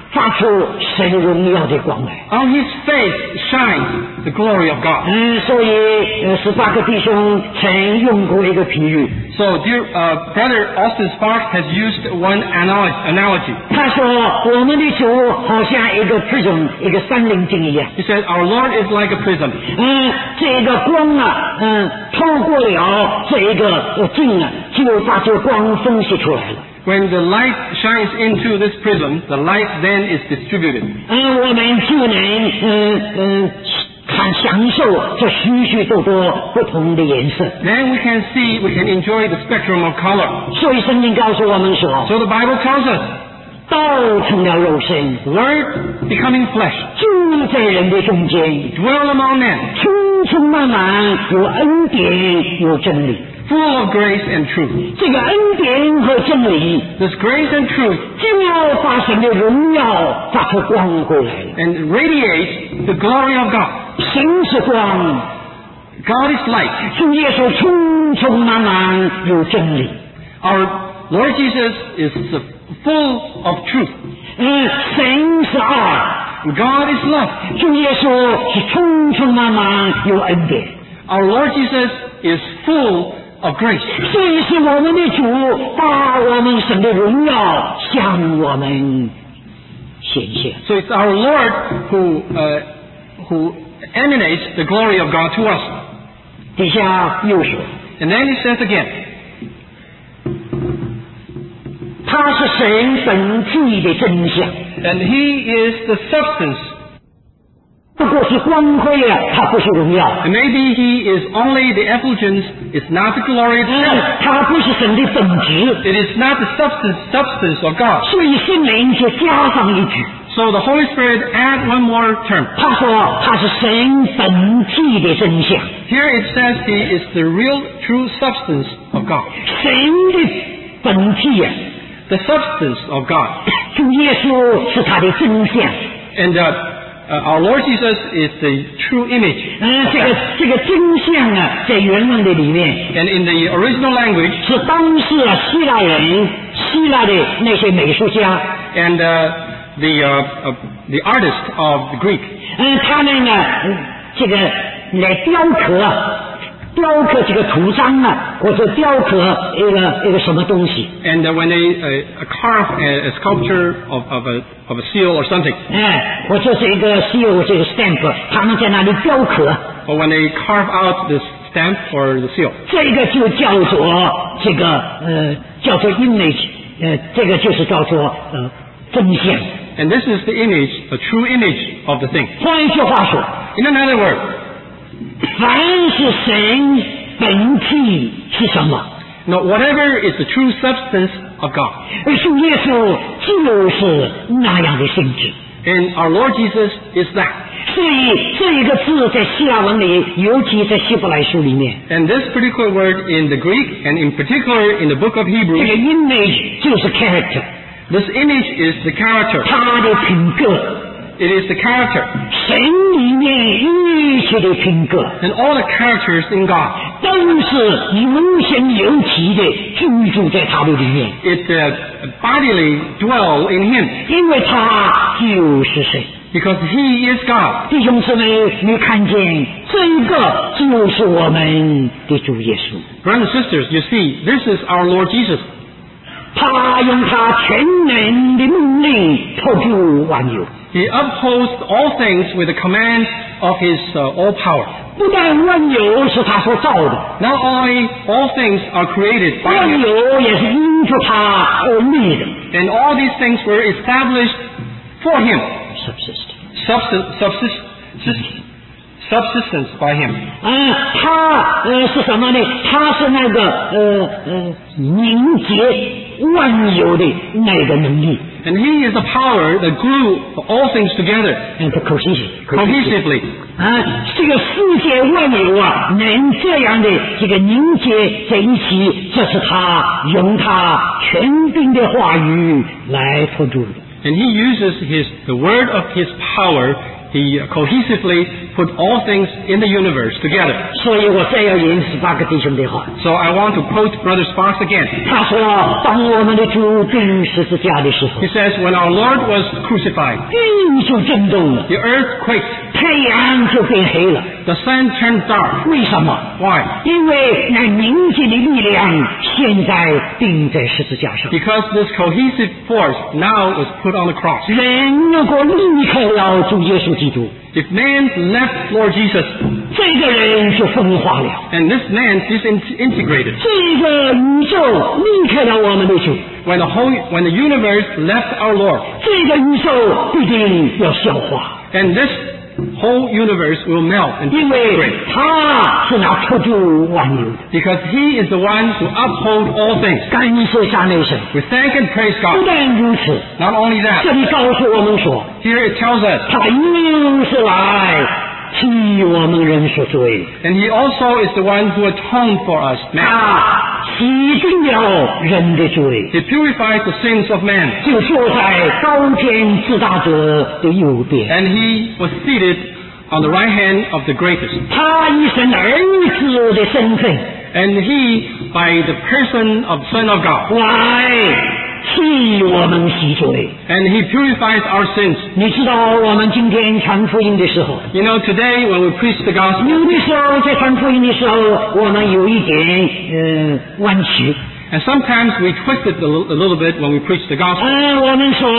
发出神荣耀的光来。 On his face shines the glory of God. 所以18个弟兄曾用过一个比喻， So, dear brother Austin Sparks has used one analogy. 他说我们的主好像一个prism，一个三棱镜一样。 He said, "Our Lord is like a prism." 这个光啊，透过了这一个镜啊，就把这个光分析出来了。 When the light shines into this prism, the light then is distributed. 我们就能享受这许许多多不同的颜色。 Then we can enjoy the spectrum of color. 所以圣经告诉我们说， So the Bible tells us, 道成了肉身， Word becoming flesh, 住在人的中间， dwell among men, 充充满满有恩典有真理。 full of grace and truth. 这个恩典和真理 This grace and truth 就把神的荣耀发出光过来了。 and radiate the glory of God. 神是光， God is light. 主耶稣充充满满有真理。 Our Lord Jesus is full of truth. 神是爱， God is love. 主耶稣是充充满满有恩典。 Our Lord Jesus is full of grace. 所以是我们的主把我们神的荣耀向我们显现。 So it's our Lord who emanates the glory of God to us. 底下又说， And then he says again, 他是神本体的真相。 and he is the substance. 不过是光辉啊，他不是荣耀。 And maybe he is only the effulgence, it's not the glory itself. 他不是神的本质， It is not the substance of God. 所以圣灵就加上一句， So the Holy Spirit add one more term. 他说他是神本体的真相。 Here it says he is the real true substance of God. 神的本体啊， The substance of God. 主耶稣是他的真相。 And our Lord Jesus is the true image. 这个真相啊，在原文的里面 And in the original language, 是当时希腊人、希腊的那些美术家， and the artist of the Greek, 他们呢，这个来雕刻这个图章啊，或者雕刻一个什么东西， and when they carve a sculpture of a seal or something, 或者是一个seal这个 stamp， 他们在那里雕刻， or when they carve out this stamp or the seal, 这个就叫做叫做 image， 这个就是叫做真相。 and this is the image, a true image of the thing. 换一句话说， In another word, 凡是神本体是什么？ now whatever is the true substance of God, 而主耶稣就是那样的性质。 and our Lord Jesus is that. 所以这一个字在希腊文里，尤其在希伯来书里面， And this particular word in the Greek, and in particular in the book of 这个 Hebrews, image 就是 character， this image is the character. 他的品格， It is the character. 神里面一切的品格 And all the characters in God, 都是有形有体的居住在他的里面， it bodily dwell in Him, 因为他就是神。 because He is God. 弟兄姊妹，你看见这个就是我们的主耶稣， Brothers and sisters, you see, this is our Lord Jesus. 他用他全能的命令托住万有， He upholds all things with the command of His all power. 不但万有是他所造的， Not only all things are created by 万 Him, 有也是因着他而立的。 and all these things were established for Him, subsistence by Him. 他是什么呢？他是那个凝结万有的那个能力。 And He is the power that glue all things together cohesively. 这个世界万有啊，能这样的这个凝结在一起，这是他用他权柄的话语来托住的。 And He uses the word of His power He cohesively put all things in the universe together. 所以我再要引18个弟兄的话。 So I want to quote Brother Sparks again. 他说：“当我们的主钉十字架的时候， He says, when our Lord was crucified, 地就震动了， the earth quaked, 太阳就变黑了。 the sun turned dark. 为什么？ Why? 因为那凝结的力量现在钉在十字架上。 Because this cohesive force now was put on the cross. 人如果离开了主耶稣基督， If man left Lord Jesus, 这个人就分化了。 and this man disintegrated, 这个宇宙离开了我们的主， when the universe left our Lord, 这个宇宙必定要消化。 and this whole universe will melt and 因为 disintegrate. 他是那托住万有的。 Because he is the one to uphold all things. 感谢赞美神。 We thank and praise 不 God. 但如此， Not only 这 that, 里告诉我们说， here it tells us, 他又是来替我们人所罪， and he also is the one who atoned for us, man. 他洗净了人的罪， He purifies the sins of man, 就坐在高天至大者的右边。 and he was seated on the right hand of the greatest. 他以神儿子的身份 And he, by the person of Son of God, 来替我们洗罪。 and he purifies our sins. 你知道我们今天传福音的时候， You know, today when we preach the gospel, 有的时候在传福音的时候，我们有一点弯曲。 and sometimes we twist it a little bit when we preach the gospel, 我们说，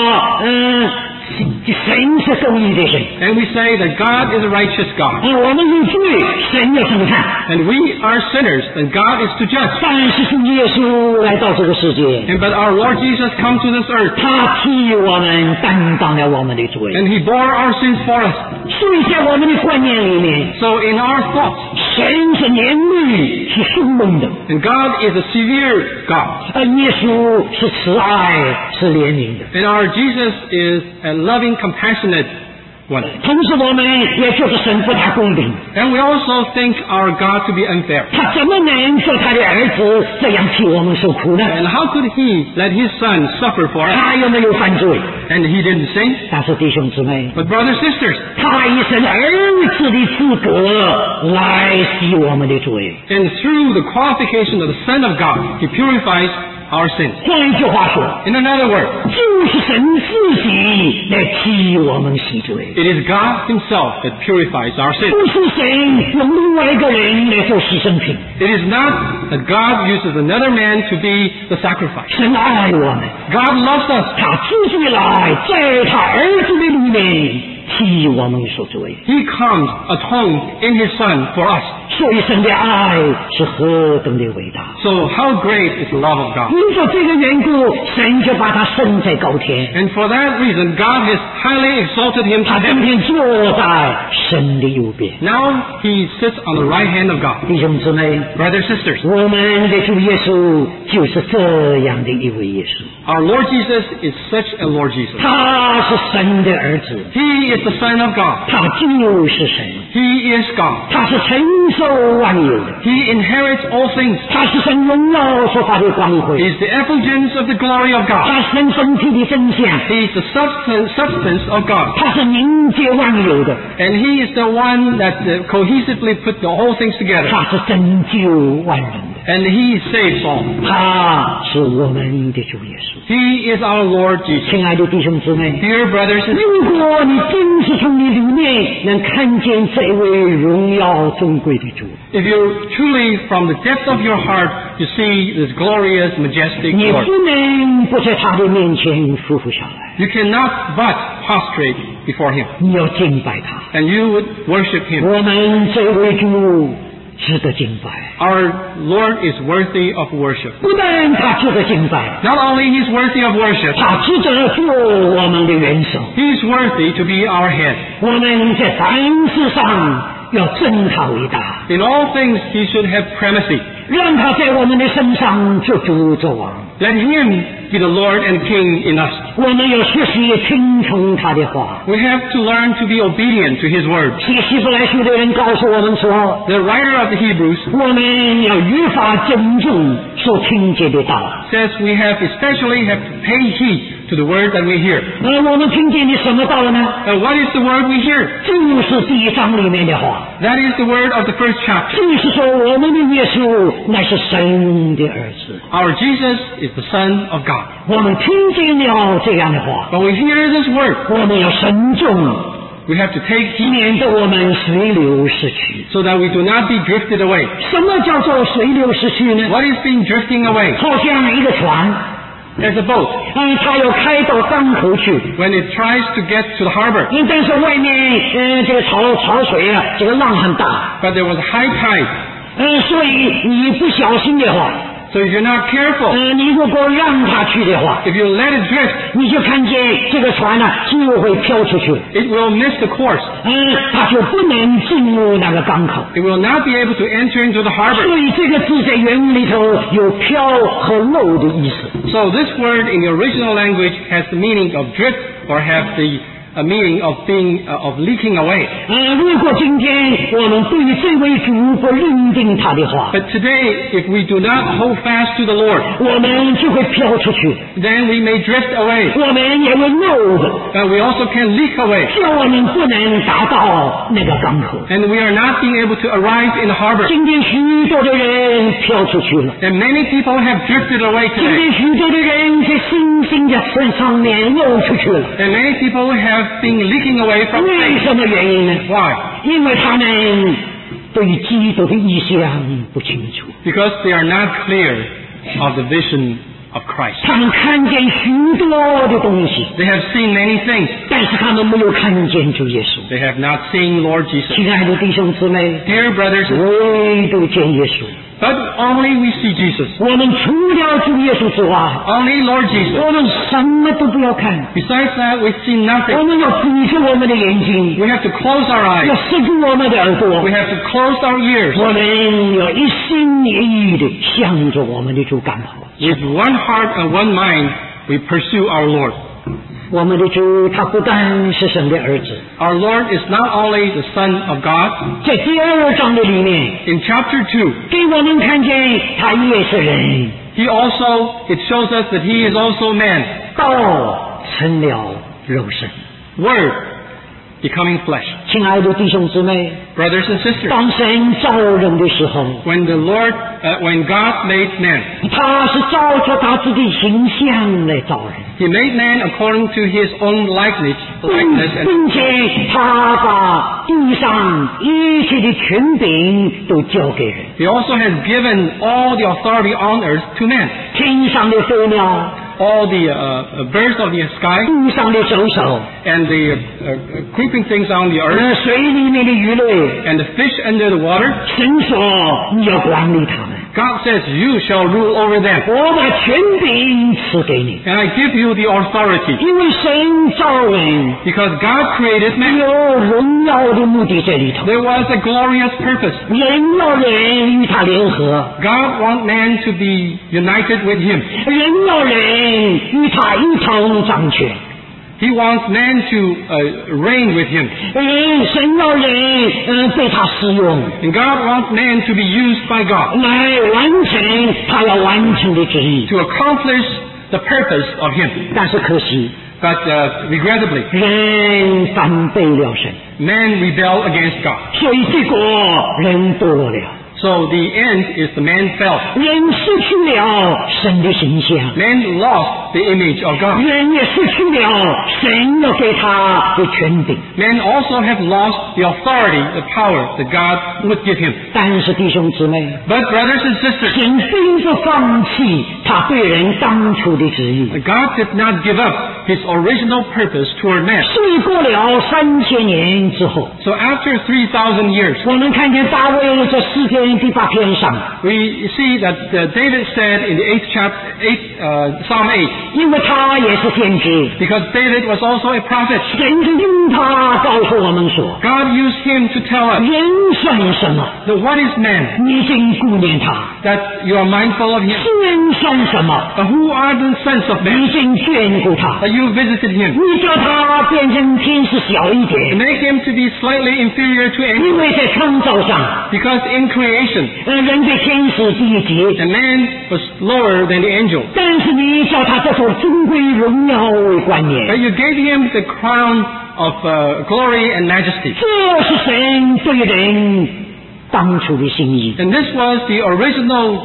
神是公义的神， and we say that God is a righteous God, 我们有罪，神要审判。 and we are sinners, and God is to judge. 但是主耶稣来到这个世界， But our Lord Jesus come to this earth, 他替我们担当了我们的罪。 and he bore our sins for us. 所以在我们的观念里面， So in our thoughts, 神是严厉，是凶猛的， and God is a severe God, 耶稣是慈爱，是怜悯的。 and our Jesus is a loving, compassionate one. 同时，我们也觉得神不大公平， And we also think our God to be unfair. 他怎么能说他的儿子这样替我们受苦呢？ And how could he let his son suffer for us? 他又没有犯罪。 And he didn't sin. 但是弟兄姊妹， But brothers, sisters, 他以神儿子的资格来洗我们的罪。 and through the qualification of the Son of God, he purifies our sins. 换一句话说， In another word, 就是神自己来替我们洗罪， it is God himself that purifies our sins. 不是神用另外一个人来做牺牲品。 It is not that God uses another man to be the sacrifice. 神爱我们， God loves us. 他自己来在他儿子的里面替我们受罪。 He comes atoned in his Son for us. 所以神的爱是何等的伟大！ So how great is the love of God? 因着这个缘故，神就把他升在高天。 And for that reason, God has highly exalted him to 他今 heaven. 天坐在神的右边。 Now he sits on the right hand of God. 弟兄姊妹， Brothers, sisters, 我们的主耶稣就是这样的一位耶稣， our Lord Jesus is such a Lord Jesus. 他是神的儿子， He is the Son of God. 他就是神， He is God. 他是承受万有的， He inherits all things. 他是神荣耀所发的光 He 辉， is the effulgence of the glory of God. 他是神身体的真相， He is the substance of God. 他是凝结万有的， And he is the one that cohesively put the whole things together. 他是拯救万人的， And he saves all. 他是我们的主耶稣。 He is our Lord Jesus. 亲爱的弟兄姊妹， Dear brothers and sisters, 如果你真是从你里面能看见这位荣耀尊贵的主， if you truly from the depth of your heart you see this glorious, majestic 你 Lord, 不能不在他的面前匍匐下来， you cannot but prostrate before him. 你要敬拜他。 And you would worship him. 我们这位主值得敬拜， Our Lord is worthy of worship. 不但他值得敬拜， Not only he's worthy of worship, 他值得做我们的元首。 he's worthy to be our head. 我们在凡事上要尊他为大， In all things he should have primacy. 让他在我们的身上做主做王。 Let him be the Lord and King in us. 我们要学习听从他的话。 We have to learn to be obedient to his word. 写希伯来书的人告诉我们说， The writer of the Hebrews 我们要越发珍重所听见的道， says we have especially have to pay heed to the word that we hear. 我们听见的什么道了呢？ What is the word we hear? 就是第1章里面的话， That is the word of the first chapter. 就是说我们的耶稣乃是神的儿子。 Our Jesus is the Son of God. 我们听见了这样的话， When we hear this word, 我们要慎重， we have to take heed 免得我们水流失去。 so that we do not be drifted away. 什么叫做水流失去呢？ What is being drifting away? 好像一个船， As a boat, 它要开到港口去， when it tries to get to the harbor, 但是外面这个潮水啊，这个浪很大， but there was high tide. 所以你不小心的话， So if you're not careful, 你如果让它去的话， if you let it drift, 你就看见这个船呢就会飘出去， it will miss the course. 它就不能进入那个港口。 It will not be able to enter into the harbor. 所以这个字在原文里头有飘和漏的意思。 So this word in the original language has the meaning of drift or have the meaning of being of leaking away. 如果今天我们对于这位主不认定他的话， But today, if we do not hold fast to the Lord, 我们就会飘出去， then we may drift away. 我们也会漏的， But we also can leak away. 叫我们不能达到那个港口。 And we are not being able to arrive in the harbor. 今天许多的人飘出去了， And many people have drifted away 今 today. 天许多的人在星星的身上面漏出去了。 And many people have been leaking away from 为 faith. 什么原因呢？ Why? 因为他们对于基督的意向不清楚， Because they are not clear of the vision of Christ. 他们看见许多的东西， They have seen many things. 但是他们没有看见主耶稣。 They have not seen Lord Jesus. 亲爱的弟兄姊妹， Dear brothers, 唯独见耶稣。 but only we see Jesus. 我们除了主耶稣之外， Only Lord Jesus. 我们什么都不要看， Besides that, we see 我 nothing. 们要闭住我们的眼睛， We have to close our 要 eyes. 塞住我们的耳朵 We，have to close our ears. 我们要一心一意的向着我们的主赶跑。 With one heart and one mind, we pursue our Lord. 我们的主他不但是神的儿子， Our Lord is not only the Son of God. 在第2章的里面， In chapter 2, 给我们看见他也是人， it shows us that He is also man. 道成了肉身。 Word becoming flesh. 亲爱的弟兄姊妹， Brothers and sisters, 当神造人的时候， when God made man, 他是照着他自己的形象来造人， He made man according to His own likeness, 并 and 且他把地上一切的权柄都交给人， He also has given all the authority on earth to man. 天上的飞鸟， All the birds of the sky 地上的走兽， and the creeping things on the earth 水里面的鱼类， and the fish under the water. 神说你要管理他们， God says, "You shall rule over them, 我把权柄赐给你， and I give you the authority." 因为神造人 Because God created man, 有荣耀的目的在里头， there was a glorious purpose. 人要人与他联合， God wants man to be united with Him. 人要人与他一同掌权， He wants man to reign with Him. 神要人被他使用， And God wants man to be used by God 来完成他要完成的旨意。 to accomplish the purpose of Him. 但是可惜， But regrettably, 人反背了神， man rebelled against God. 所以结果人堕落了， So the end is the man fell. 人失去了神的形象， Man lost the image of God. 人也失去了神要给他的权柄。 Man also have lost the authority, the power that God would give him. 但是弟兄姊妹， But brothers and sisters, 神并不放弃他对人当初的旨意。 God did not give up His original purpose toward man. 所以过了3000年之后， So after 3,000 years, 我们看见大卫在诗篇第8篇上， we see that David said in the 8th Psalm 8, 因为他也是先知， because David was also a prophet, 神就用他告诉我们说， God used him to tell us 人算什么？ that what is man, 你竟顾念他； that you are mindful of him, 人算什么？ but who are the sons of man, 你竟眷顾他。 that you visited him, 你叫他变成天使小一 to 点， make him to be slightly inferior to angels, 因为在创造上， because in creation, 人比天使低一级， the man was lower than the angel. 但是你叫他这所尊贵荣耀为冠冕。 But you gave him the crown of glory and majesty. 这是神对人当初的心意。 And this was the original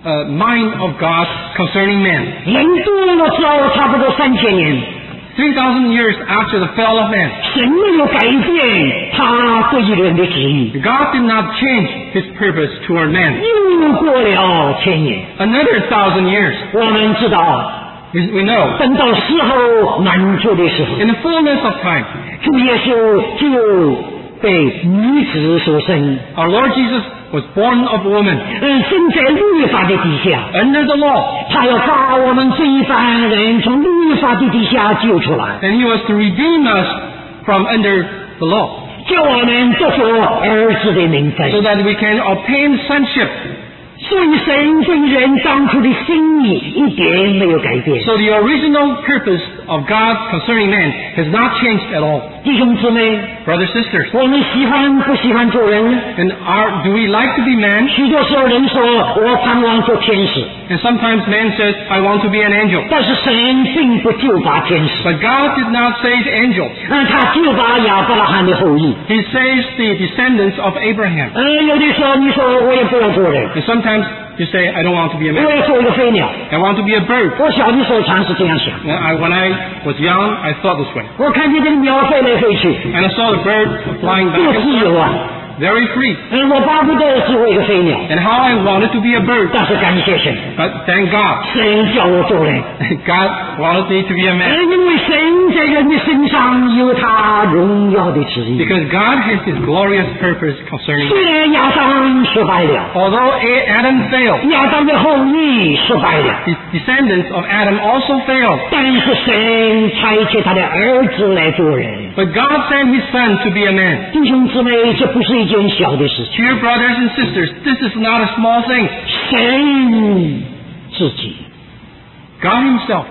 mind of God concerning man. 人堕落之后，差不多3000年， 3,000 years after the fall of man, 神没有改变他对人的旨意。 God did not change his purpose toward man. 又过了1000年， Another 1,000 years. 我们知道， We know. 等到时候满足的时候， In the fullness of time, 主耶稣就被女子所生， our Lord Jesus was born of woman 生在律法的底下。 under the law. 他要把我们这一般人从律法的底下救出来， And he was to redeem us from under the law, 叫我们得着儿子的名分。 so that we can obtain sonship. 所以神对人当初的心意一点没有改变。 So the original purpose of God concerning man has not changed at all. 弟兄姊妹， Brothers, sisters, 我们喜欢不喜欢做人？ and do we like to be man? 许多时候人说我盼望做天使， And sometimes man says, I want to be an angel. 但是神并不救拔天使， But God did not save angels. 他救拔亚伯拉罕的后裔。 He saves the descendants of Abraham. 有的时候你说我也不要做人， And sometimes you say, I don't want to be a 我 man. 要做一个飞鸟。 I want to be a bird. 我小的时候常是这样想， When I was young, I thought this way. 我看见这个鸟飞来飞去， And I saw the bird flying 多 back 自 and 由 forth, 啊！ very free. 我巴不得是为一个飞鸟， And how I wanted to be a bird. 但是感谢神， But thank God, 神叫我做人。 God wanted me to be a man. 因为神在人的身上有他荣耀的旨意。 Because God has His glorious purpose concerning 虽 man. 然亚当失败了， Although Adam failed, 亚当的后裔失败了， his descendants of Adam also failed. 但是神差遣他的儿子来做人。 But God sent His Son to be a man. 弟兄姊妹，这不是一件小的事情。 Dear brothers and sisters, this is not a small thing. 神自己 God Himself,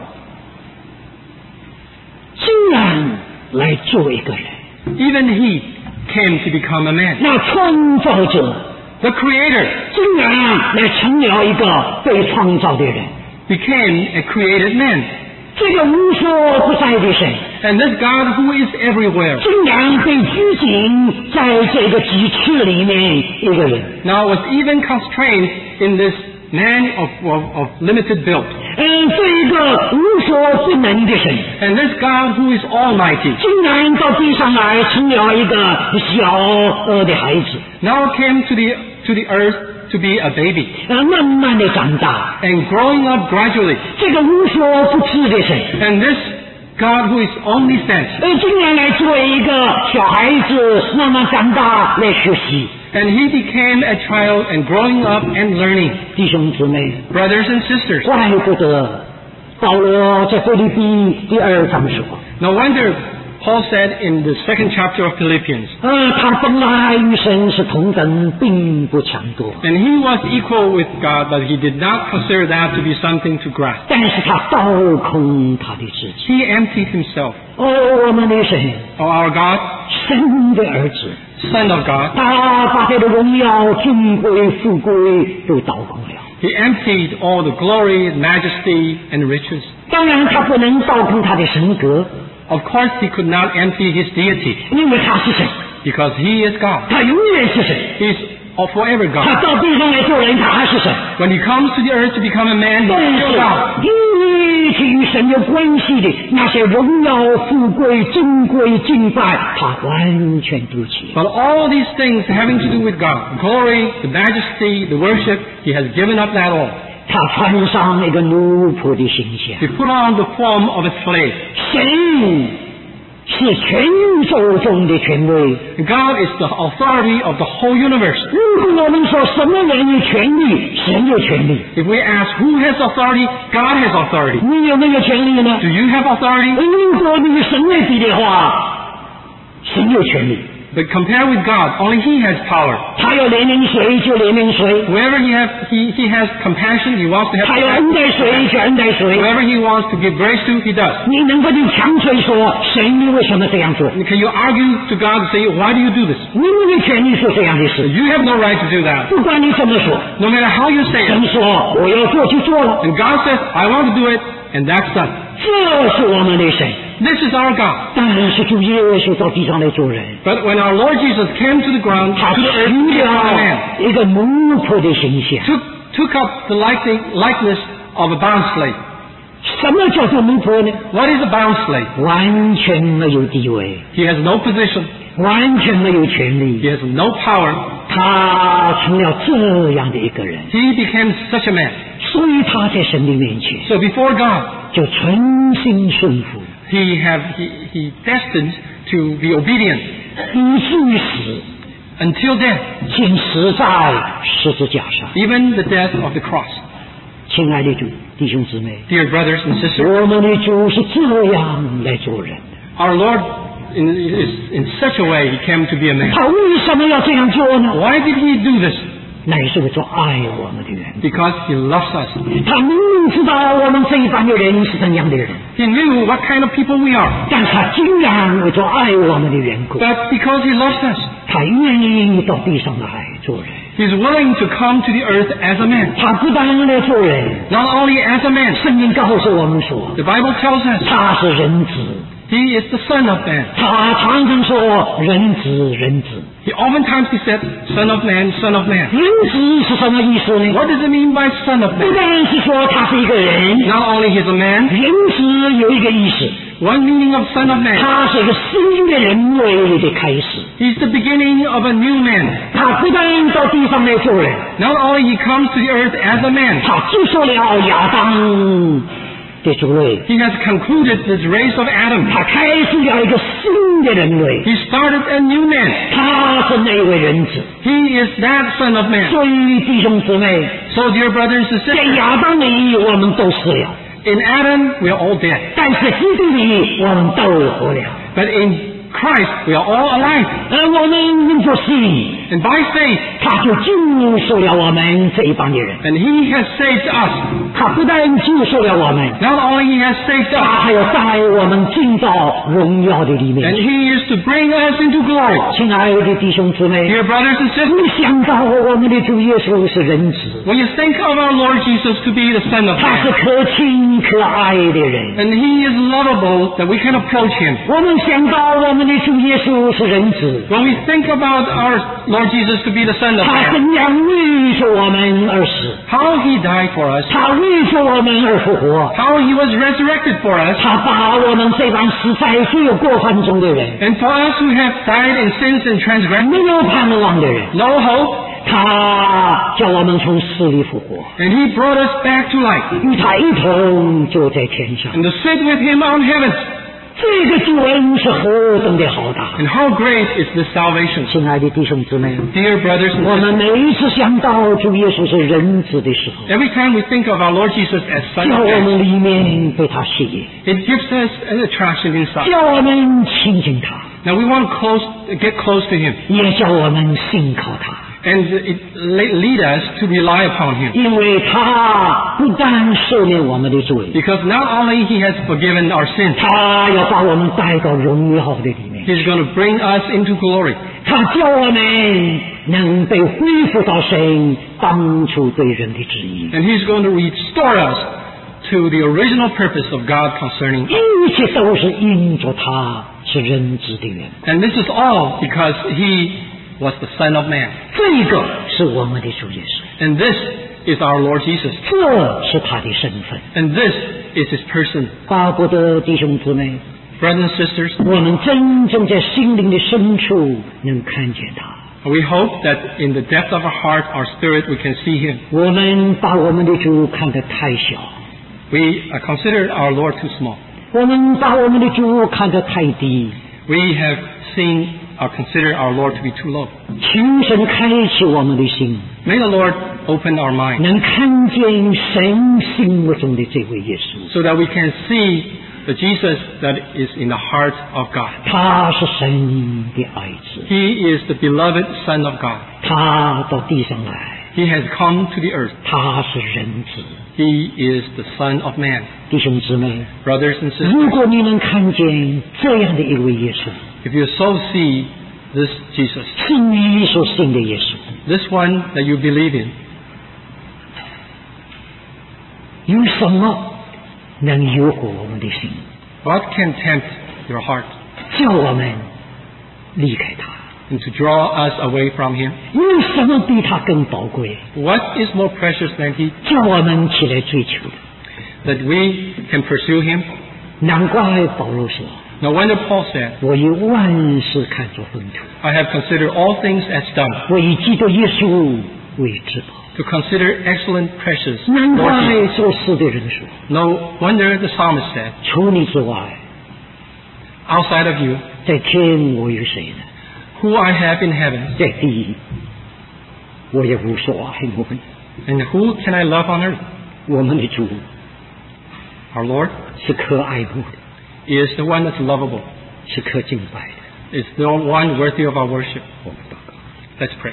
竟然来做一个人， even He came to become a man. 那创造者 The Creator 竟然来成了一个被创造的人。 became a created man. 这个无所不在的神， And this God who is everywhere 竟然被拘谨在这个几尺里面一个人。 now was even constrained in this man of limited build. 这个无所不能的神， And this God who is almighty 竟然到地上来成了一个小的孩子， now came to the earth to be a baby 慢慢的长大。 and growing up gradually. 这个无所不知的神， And this God who is omniscient, 竟然来作为一个小孩子，慢慢长大来学习。 and He became a child and growing up and learning. 弟兄姊妹， Brothers and sisters, 怪不得保罗在腓立比第2章说， no wonder Paul said in the 2nd chapter of Philippians, 他本来与神是同等，并不抢夺， and he was equal with God, but he did not consider that to be something to grasp. 但是他倒空他的自己。 He emptied himself. 我们的神， Oh, our God, 神的儿子， Son of God, 他把他的荣耀、尊贵、富贵都倒空了。 he emptied all the glory, majesty, and riches. 当然，他不能倒空他的神格， Of course, he could not empty his deity 因为他是神， because he is God. 他永远是神。 He is a forever 他 God. 到地上来做人，他还是神。 When he comes to the earth to become a man, he 但 is still God. 是一切与神有关系的那些荣耀、富贵、尊贵、敬拜，他完全丢弃。 But all these things having to do with God, glory, the majesty, the worship, he has given up that all. 他穿上一个奴仆的形象。 He put on the form of a slave. 神是全宇宙中的权威。 God is the authority of the whole universe. 如果我们说什么人有权利，神有权利， If we ask who has authority, God has authority. 你有没有权利呢？ Do you have authority? 如果你与神来比的话，神有权利。 But compare with God, only He has power. 他要怜悯谁就怜悯谁， Wherever He has compassion, He wants to have 他要 compassion. 恩待谁就恩待谁。 Whoever He wants to give grace to, He does. 你能不能强锤说神你为什么这样做？ Can you argue to God and say, why do you do this? 你没有权利说这样的事， You have no right to do that. 不管你怎么说， No matter how you say 神 it. 说我要做就做了。 And God says, I want to do it, and that Son. 这是我们的神。 This is our God. 但是主耶稣到地上来做人， But when our Lord Jesus came to the ground, 他 to the earth, 取 he became a 了 man, 一个奴仆的形象。 took up the likeness of a bound slave. 什么叫做奴仆呢？ What is a bound slave? 完全没有地位， He has no position. 完全没有权 He 利， has no power. 他成了这样的一个人， He became such a man. 所以他在神的面前 So before God, 就存心顺服， he destined to be obedient 以至于死， until death, 竟死在十字架上。 even the death of the cross. 亲爱的主弟兄姊妹， Dear brothers and sisters, 我们的主是这样来做人的， our Lord, in such a way, he came to be a man. 他为什么要这样做呢？ Why did he do this? 乃是为了爱我们的缘故。 Because he loves us. 他明明知道我们这一般的人是怎样的人， He knew what kind of people we are. 但他竟然为了爱我们的缘故， But because he loves us, 他愿意到地上来做人。 he's willing to come to the earth as a man. 他不但来做人， Not only as a man, 圣经告诉我们说， the Bible tells us 他是人子。 he is the Son of Man. 他常常说人子，人子。 Oftentimes he said, Son of Man, Son of Man. 人子是什么意思呢？ What does it mean by Son of 不 Man? 但是说他是一个人， Not only he's a man, 人子有一个意思， one meaning of Son of Man. 他是一个新的人类的开始。 He's the beginning of a new man. 他不但到地上来做人， Not only he comes to the earth as a man, 他接受了亚当的族类， he has concluded this race of Adam. 他开始了一个新的人类， He started a new man. 他是那位人子。 He is that Son of Man. 所以弟兄姊妹， So, dear brothers and 在 sisters, 亚当里我们都死了， in Adam we are all dead. 但是基督里我们都活了。 But in Christ we are all alive. 而我们因着信， And by faith, 他就救赎了我们这一帮的人。 and he has saved us. 他不但救赎了我们， Not only he has saved 他 us, 还要带我们进到荣耀的里 and 面。 he is to bring us into glory. 亲爱的弟兄姊妹， Dear brothers and sisters, 你想到我们的主耶稣是人子， when you think of our Lord Jesus to be the Son of 他是 Man, 可亲可爱的人。 and he is lovable that we can approach him. 我们想到我们的主耶稣是人子， When we think about our Lord Jesus to be the Son of 他 Man, 怎样为着我们而死， how he died for us, 他为着我们而复活， how he was resurrected for us, 他把我们这帮死在罪恶过犯中的人， and for us who have died in sins and transgressions, 没有盼望的人， no hope, 他叫我们从死里复活， and he brought us back to life, 与他一同坐在天上。 and to sit with him on heaven. 这个救恩是何等的好大！ And how great is this salvation. 亲爱的弟兄姊妹， Dear brothers and 我 sisters, 们每一次想到主耶稣是人子的时候， every time we think of our Lord Jesus as Son 叫 of 我 Man, 们里面被他吸引， it gives us an attraction inside. 叫我们亲近他， Now we want to get close to him, 也叫我们信靠他。 and it lead us to rely upon him. 因为他不但赦免我们的罪， Because not only he has forgiven our sins, 他要把我们带到荣耀的里面， he's going to bring us into glory. 他叫我们能被恢复到神当初对人的旨意， And he's going to restore us to the original purpose of God concerning us. 一切都是因着他是人子的缘故。 And this is all because he was the Son of Man. 这个是我们的主耶稣， And this is our Lord Jesus. 这是他的身份。 And this is his person. 巴不得弟兄姊妹， Brothers and sisters, 我们真正在心灵的深处能看见他。 we hope that in the depth of our heart, our spirit, we can see him. 我们把我们的主看得太小， We consider our Lord too small. 我们把我们的主看得太低。 We have seen or consider our Lord to be too low. 求神开启我们的心， May the Lord open our mind 能看见神心目中的这位耶稣。 so that we can see the Jesus that is in the heart of God. 他是神的爱子， He is the beloved Son of God. 他到地上来， He has come to the earth. 他是人子。 He is the Son of Man. 弟兄姊妹， Brothers and 如 sisters, 果你能看见这样的一位耶稣， if you so see this Jesus, 是你所信的耶稣， this one that you believe in, 有什么能诱惑我们的心， What can tempt your heart 叫我们离开他。 and to draw us away from Him? 有什么比他更宝贵？ What is more precious than He? 叫我们起来追求的。 That we can pursue Him? 难怪保罗说 No wonder Paul said, 我以万事看作粪土， I have considered all things as dung, 我以基督耶稣为至宝。 to consider excellent precious. 难 Lord 怪 Jesus. 作诗的人说， No wonder the psalmist said, 除你之外， outside of you, 在天我有谁呢？ who I have in heaven, 在地我也无所爱慕。 and who can I love on earth? 我们的主 Our Lord 是可爱慕的， is the one that's lovable, 是可敬拜的。 is the one worthy of our worship. 我们祷告。 Let's pray.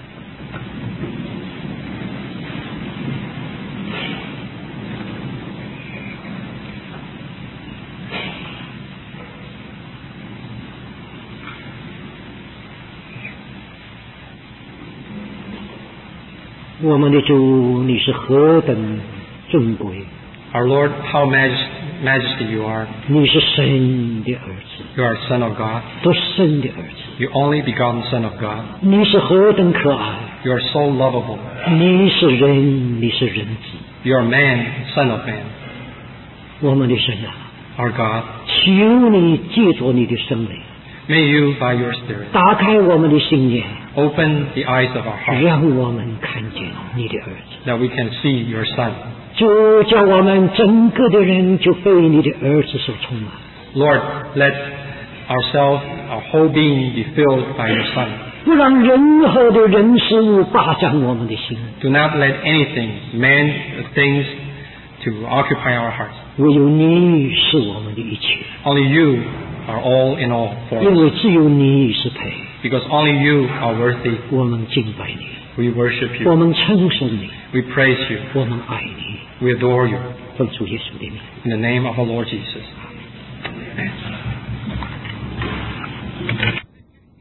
我们的主，你是何等尊贵！ Our Lord, how majesty you are. 你是神的儿子， You are Son of God, 独生的儿子。 you only begotten Son of God. 你是何等可爱！ You are so lovable. 你是人，你是人子。 You are man, Son of man. 我们的神啊， Our God, 求你借着你的圣灵， may you, by your Spirit, 打开我们的心眼， open the eyes of our heart, 让我们看见你的儿子。 that we can see your Son. 主叫我们整个的人就被你的儿子所充满。 Lord, let ourselves, our whole being be filled by your Son. 不让任何的人事物霸占我们的心， Do not let anything, man, things, to occupy our hearts. 唯有你是我们的一切， Only you are all in all for 因 us. 为只有你是配。 Because only you are worthy. 我们敬拜你， We worship 我 you. 们称颂你， We praise you. 我们爱你， We adore you. 奉主耶稣的名。 In the name of our Lord Jesus. Amen.